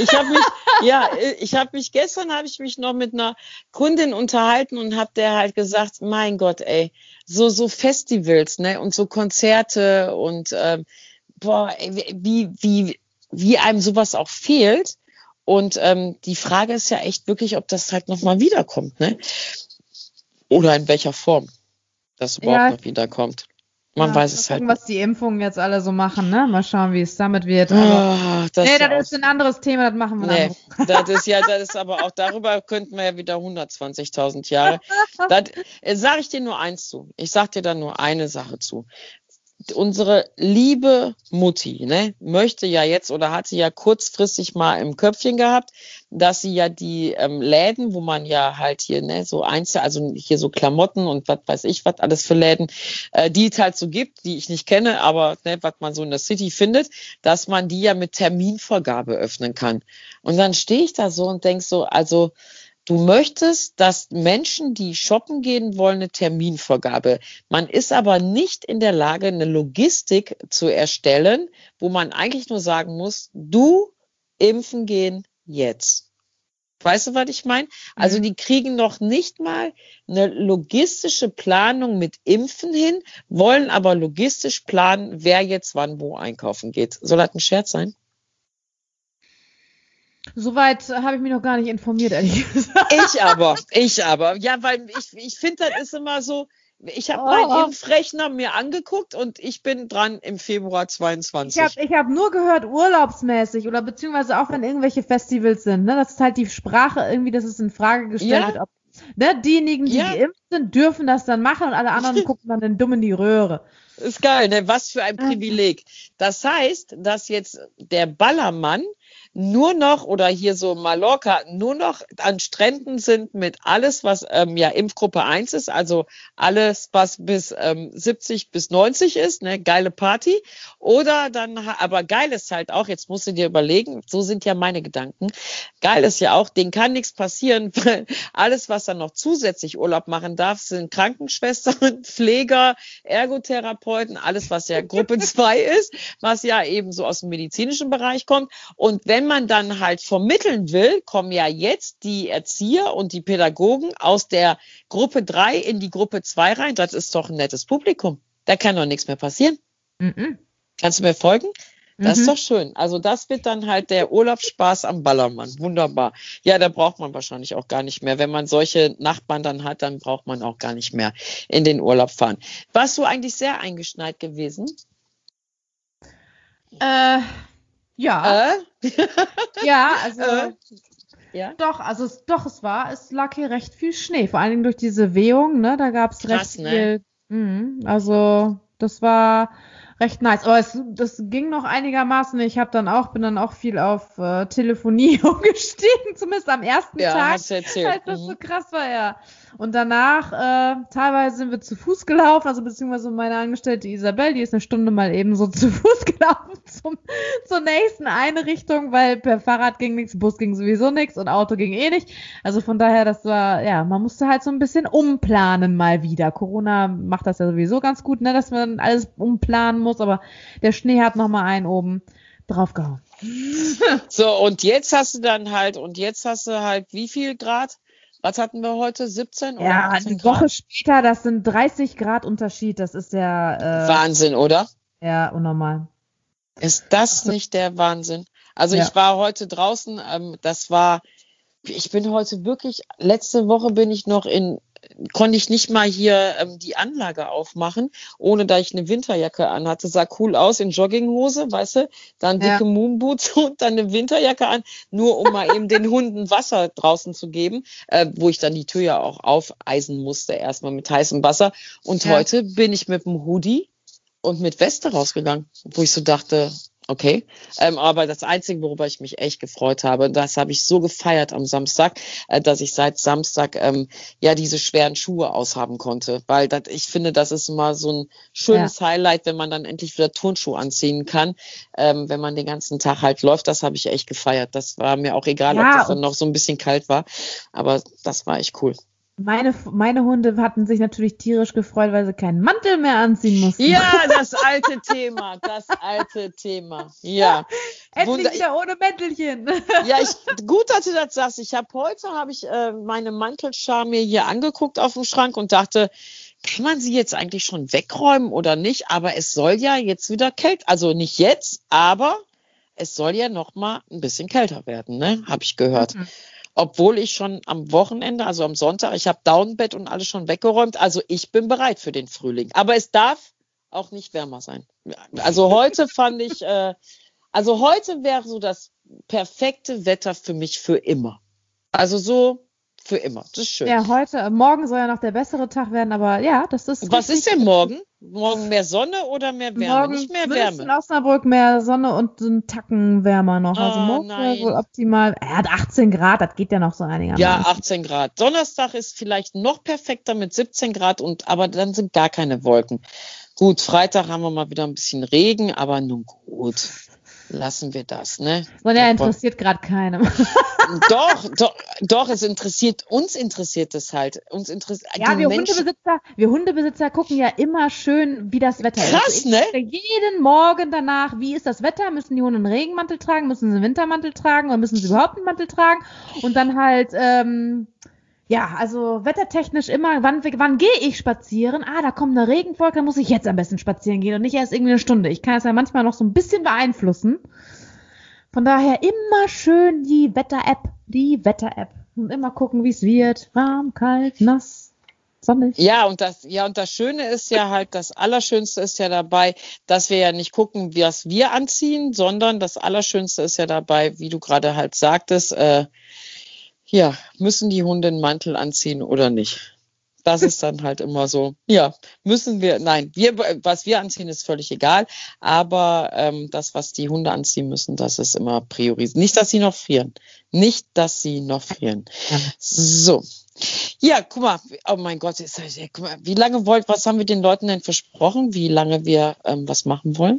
Gestern habe ich mich noch mit einer Kundin unterhalten und habe der halt gesagt, mein Gott, ey, so Festivals, ne, und so Konzerte und wie einem sowas auch fehlt. Und die Frage ist ja echt wirklich, ob das halt nochmal wiederkommt, ne? Oder in welcher Form das überhaupt noch wiederkommt. Man weiß es halt nicht. Was die Impfungen jetzt alle so machen, ne? Mal schauen, wie es damit wird. Aber das ist ein anderes Thema, das machen wir dann. Das ist aber auch, darüber könnten wir ja wieder 120.000 Jahre. Sage ich dir nur eins zu. Ich sag dir da nur eine Sache zu. Unsere liebe Mutti, ne, möchte ja jetzt oder hatte ja kurzfristig mal im Köpfchen gehabt, dass sie ja die Läden, wo man ja halt hier, ne, so also hier so Klamotten und was weiß ich, was alles für Läden, die es halt so gibt, die ich nicht kenne, aber ne, was man so in der City findet, dass man die ja mit Terminvergabe öffnen kann. Und dann stehe ich da so und denk so, also du möchtest, dass Menschen, die shoppen gehen wollen, eine Terminvergabe. Man ist aber nicht in der Lage, eine Logistik zu erstellen, wo man eigentlich nur sagen muss, du impfen gehen jetzt. Weißt du, was ich meine? Also die kriegen noch nicht mal eine logistische Planung mit Impfen hin, wollen aber logistisch planen, wer jetzt wann wo einkaufen geht. Soll das ein Scherz sein? Soweit habe ich mich noch gar nicht informiert, ehrlich gesagt. Ich aber. Ja, weil ich finde, das ist immer so, ich habe meinen Impfrechner mir angeguckt und ich bin dran im Februar 22. Ich hab nur gehört, urlaubsmäßig oder beziehungsweise auch wenn irgendwelche Festivals sind, ne, das ist halt die Sprache irgendwie, dass es in Frage gestellt wird, ob ne, diejenigen, die geimpft sind, dürfen das dann machen und alle anderen gucken dann den Dumm in die Röhre. Ist geil, ne? Was für ein Privileg. Das heißt, dass jetzt der Ballermann nur noch, oder hier so Mallorca, nur noch an Stränden sind mit alles, was Impfgruppe 1 ist, also alles, was bis 70 bis 90 ist, ne, geile Party. Oder dann, aber geil ist halt auch, jetzt musst du dir überlegen, so sind ja meine Gedanken, geil ist ja auch, denen kann nichts passieren, weil alles, was dann noch zusätzlich Urlaub machen darf, sind Krankenschwestern, Pfleger, Ergotherapeuten, alles, was ja Gruppe 2 ist, was ja eben so aus dem medizinischen Bereich kommt. Und wenn man dann halt vermitteln will, kommen ja jetzt die Erzieher und die Pädagogen aus der Gruppe 3 in die Gruppe 2 rein. Das ist doch ein nettes Publikum. Da kann doch nichts mehr passieren. Kannst du mir folgen? Das ist doch schön. Also das wird dann halt der Urlaubsspaß am Ballermann. Wunderbar. Ja, da braucht man wahrscheinlich auch gar nicht mehr. Wenn man solche Nachbarn dann hat, dann braucht man auch gar nicht mehr in den Urlaub fahren. Warst du eigentlich sehr eingeschneit gewesen? Ja. Ja, also doch, also es lag hier recht viel Schnee, vor allen Dingen durch diese Wehung, ne, da gab es recht viel, also das war recht nice, aber das ging noch einigermaßen, bin dann auch viel auf Telefonie umgestiegen, zumindest am ersten Tag, hast du erzählt. als das so krass war, ja. Und danach, teilweise sind wir zu Fuß gelaufen, also beziehungsweise meine Angestellte Isabel, die ist eine Stunde mal eben so zu Fuß gelaufen zu zur nächsten Einrichtung, weil per Fahrrad ging nichts, Bus ging sowieso nichts und Auto ging eh nicht. Also von daher, das war, ja, man musste halt so ein bisschen umplanen mal wieder. Corona macht das ja sowieso ganz gut, ne, dass man alles umplanen muss, aber der Schnee hat nochmal einen oben draufgehauen. So, und jetzt hast du halt wie viel Grad? Was hatten wir heute? 17 oder 18 eine Grad? Woche später, das sind 30 Grad Unterschied, das ist ja Wahnsinn, oder? Ja, unnormal. Ist das nicht der Wahnsinn? Also ich war heute draußen, ich bin heute wirklich, letzte Woche konnte ich nicht mal hier die Anlage aufmachen, ohne dass ich eine Winterjacke anhatte. Sah cool aus in Jogginghose, weißt du, dann dicke Moonboots und dann eine Winterjacke an, nur um mal eben den Hunden Wasser draußen zu geben, wo ich dann die Tür ja auch aufeisen musste, erstmal mit heißem Wasser. Und heute bin ich mit dem Hoodie und mit Weste rausgegangen, wo ich so dachte, okay, aber das Einzige, worüber ich mich echt gefreut habe, das habe ich so gefeiert am Samstag, dass ich seit Samstag diese schweren Schuhe aushaben konnte, weil ich finde, das ist immer so ein schönes Highlight, wenn man dann endlich wieder Turnschuhe anziehen kann, wenn man den ganzen Tag halt läuft. Das habe ich echt gefeiert. Das war mir auch egal, ob das dann noch so ein bisschen kalt war, aber das war echt cool. Meine Hunde hatten sich natürlich tierisch gefreut, weil sie keinen Mantel mehr anziehen mussten. Ja, das alte Thema. Ja. Endlich wieder ohne Mäntelchen. Ja, gut, dass du das sagst. Heute habe ich meine Mantelschar mir hier angeguckt auf dem Schrank und dachte, kann man sie jetzt eigentlich schon wegräumen oder nicht? Aber es soll ja jetzt wieder kälter, also nicht jetzt, aber es soll ja noch mal ein bisschen kälter werden, ne? Habe ich gehört. Mhm. Obwohl ich schon am Wochenende, also am Sonntag, ich habe Downbett und alles schon weggeräumt. Also ich bin bereit für den Frühling. Aber es darf auch nicht wärmer sein. Also heute heute wäre so das perfekte Wetter für mich für immer. Also so für immer. Das ist schön. Ja, morgen soll ja noch der bessere Tag werden, aber ja, das ist. Was ist denn morgen? Morgen mehr Sonne oder mehr Wärme? Morgen nicht mehr Wärme. In Osnabrück mehr Sonne und so einen Tacken wärmer noch. Also morgen wäre wohl optimal. Er hat 18 Grad, das geht ja noch so einigermaßen. Ja, 18 Grad. Donnerstag ist vielleicht noch perfekter mit 17 Grad, aber dann sind gar keine Wolken. Gut, Freitag haben wir mal wieder ein bisschen Regen, aber nun gut. Lassen wir das, ne? Sonja interessiert gerade keinem. Doch, uns interessiert es halt. Wir Hundebesitzer gucken ja immer schön, wie das Wetter ist. Krass, ne? Jeden Morgen danach, wie ist das Wetter? Müssen die Hunde einen Regenmantel tragen? Müssen sie einen Wintermantel tragen? Oder müssen sie überhaupt einen Mantel tragen? Und dann halt, also wettertechnisch immer, wann gehe ich spazieren? Da kommt eine Regenwolke, dann muss ich jetzt am besten spazieren gehen und nicht erst irgendwie eine Stunde. Ich kann es ja manchmal noch so ein bisschen beeinflussen. Von daher immer schön die Wetter-App. Und immer gucken, wie es wird. Warm, kalt, nass, sonnig. Ja, und das Schöne ist ja halt, das Allerschönste ist ja dabei, dass wir ja nicht gucken, was wir anziehen, sondern das Allerschönste ist ja dabei, wie du gerade halt sagtest, müssen die Hunde einen Mantel anziehen oder nicht? Das ist dann halt immer so. Ja, müssen wir, nein, was wir anziehen, ist völlig egal. Aber das, was die Hunde anziehen müssen, das ist immer priorisiert. Nicht, dass sie noch frieren. So. Ja, guck mal. Oh mein Gott, guck mal, was haben wir den Leuten denn versprochen? Wie lange wir was machen wollen?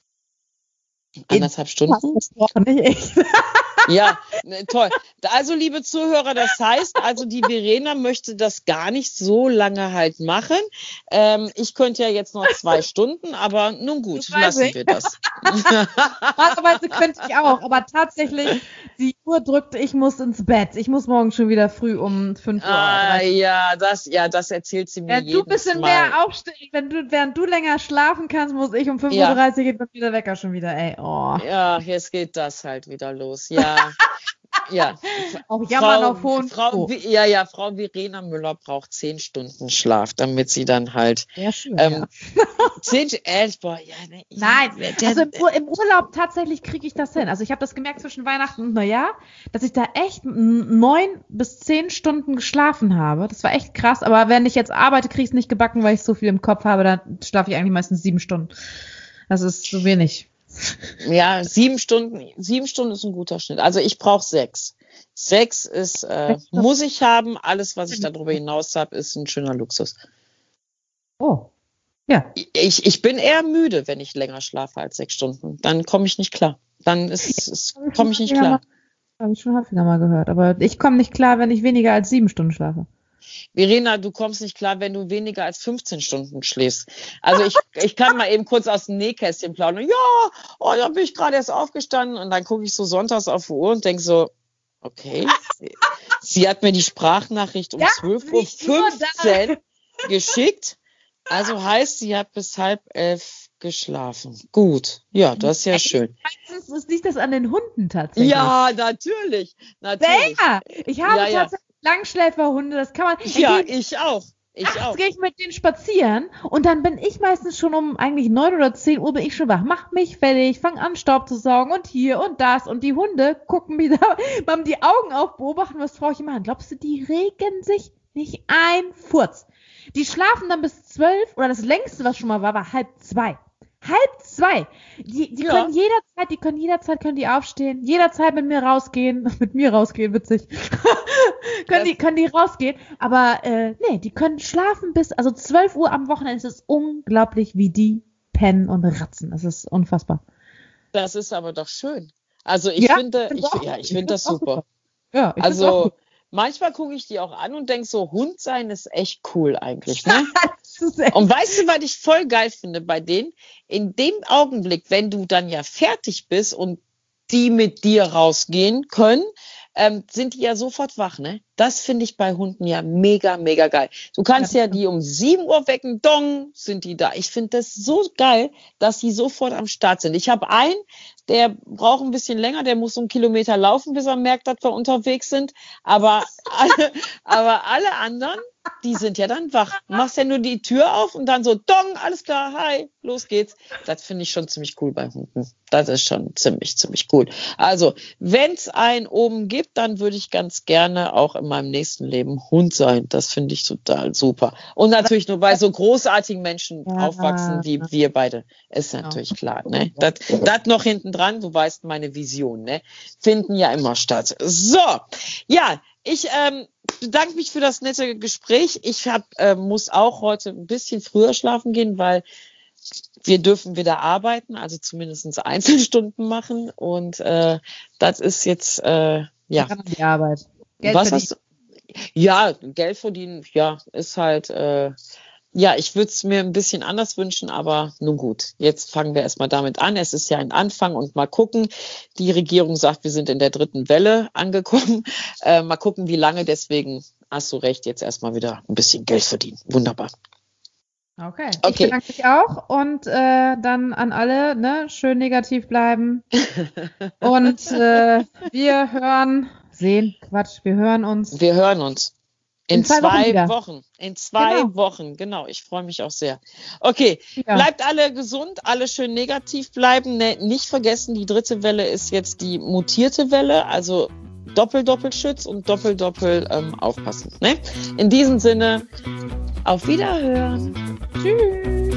1,5 Stunden? Versprochen, nicht echt. Ja, toll. Also, liebe Zuhörer, das heißt, die Verena möchte das gar nicht so lange halt machen. Ich könnte ja jetzt noch 2 Stunden, aber nun gut, lassen wir das. Normalerweise könnte ich auch, aber tatsächlich, die Uhr drückt, ich muss ins Bett. Ich muss morgen schon wieder früh um 5 Uhr. Das erzählt sie mir jedes Mal. Du ein bisschen mehr aufstehen, während du länger schlafen kannst, muss ich um 5:30 Uhr geht dann wieder Wecker schon wieder, ey. Oh. Ja, jetzt geht das halt wieder los. Ja. Ja. Auch jammern auf hohen Frau Verena Müller braucht 10 Stunden Schlaf, damit sie dann halt. Sehr schön. 10 Nein, also im Urlaub tatsächlich kriege ich das hin. Also ich habe das gemerkt zwischen Weihnachten und Neujahr, dass ich da echt 9 bis 10 Stunden geschlafen habe. Das war echt krass. Aber wenn ich jetzt arbeite, kriege ich es nicht gebacken, weil ich so viel im Kopf habe. Dann schlafe ich eigentlich meistens 7 Stunden. Das ist so wenig. Ja, 7 Stunden ist ein guter Schnitt. Also ich brauche 6. 6 ist, muss ich haben. Alles, was ich darüber hinaus habe, ist ein schöner Luxus. Oh. Ja. Ich bin eher müde, wenn ich länger schlafe als 6 Stunden. Dann komme ich nicht klar. Komme ich nicht klar. Habe ich schon häufiger mal gehört. Aber ich komme nicht klar, wenn ich weniger als 7 Stunden schlafe. Verena, du kommst nicht klar, wenn du weniger als 15 Stunden schläfst. Also ich kann mal eben kurz aus dem Nähkästchen plaudern. Ja, dann bin ich gerade erst aufgestanden und dann gucke ich so sonntags auf die Uhr und denke so, okay, sie hat mir die Sprachnachricht um 12:15 Uhr geschickt. Also heißt, sie hat bis 10:30 geschlafen. Gut, ja, das ist ja schön. Meistens liegt das an den Hunden tatsächlich. Ja, natürlich. Ja, ich habe tatsächlich Langschläferhunde, das kann man. Ja, ich auch. Nachts gehe ich mit denen spazieren und dann bin ich meistens schon um eigentlich 9 oder 10 Uhr bin ich schon wach. Mach mich fertig, fang an Staub zu saugen und hier und das und die Hunde gucken mich da, haben die Augen auf, beobachten, was Frauchen machen. Glaubst du, die regen sich nicht ein Furz? Die schlafen dann bis 12 oder das längste, was schon mal war 1:30. 1:30. Die können jederzeit können die aufstehen, jederzeit mit mir rausgehen, witzig. können die rausgehen, aber nee, die können schlafen bis, also 12 Uhr am Wochenende. Es ist unglaublich, wie die pennen und ratzen. Das ist unfassbar. Das ist aber doch schön. Also ich finde das super. Ja, also manchmal gucke ich die auch an und denke so, Hund sein ist echt cool eigentlich, ne? Und weißt du, was ich voll geil finde bei denen? In dem Augenblick, wenn du dann ja fertig bist und die mit dir rausgehen können, sind die ja sofort wach, ne? Das finde ich bei Hunden ja mega, mega geil. Du kannst ja die um 7 Uhr wecken, dong, sind die da. Ich finde das so geil, dass die sofort am Start sind. Ich habe einen, der braucht ein bisschen länger, der muss so 1 Kilometer laufen, bis er merkt, dass wir unterwegs sind. Aber alle anderen, die sind ja dann wach. Du machst ja nur die Tür auf und dann so, dong, alles klar, hi, los geht's. Das finde ich schon ziemlich cool bei Hunden. Das ist schon ziemlich, ziemlich cool. Also, wenn es einen oben gibt, dann würde ich ganz gerne auch in meinem nächsten Leben Hund sein. Das finde ich total super. Und natürlich nur bei so großartigen Menschen aufwachsen wie wir beide. Ist natürlich klar, ne? Das noch hinten dran, du weißt meine Vision, ne? Finden ja immer statt. So, ja, ich bedanke mich für das nette Gespräch. Ich muss auch heute ein bisschen früher schlafen gehen, weil wir dürfen wieder arbeiten, also zumindest Einzelstunden machen. Und das ist jetzt, die Arbeit. Geld verdienen. Ja, Geld verdienen, ja, ist halt, ich würde es mir ein bisschen anders wünschen, aber nun gut, jetzt fangen wir erstmal damit an. Es ist ja ein Anfang und mal gucken. Die Regierung sagt, wir sind in der 3. Welle angekommen. Mal gucken, wie lange. Deswegen hast du recht, jetzt erstmal wieder ein bisschen Geld verdienen. Wunderbar. Okay. Ich bedanke mich auch und dann an alle, ne, schön negativ bleiben. Und wir hören uns. Wir hören uns. In 2 Wochen. In 2 Wochen, genau. Ich freue mich auch sehr. Okay, bleibt alle gesund, alle schön negativ bleiben. Ne, nicht vergessen, die 3. Welle ist jetzt die mutierte Welle, also Doppelschutz und Doppel aufpassen. Ne? In diesem Sinne, auf Wiederhören. Tschüss.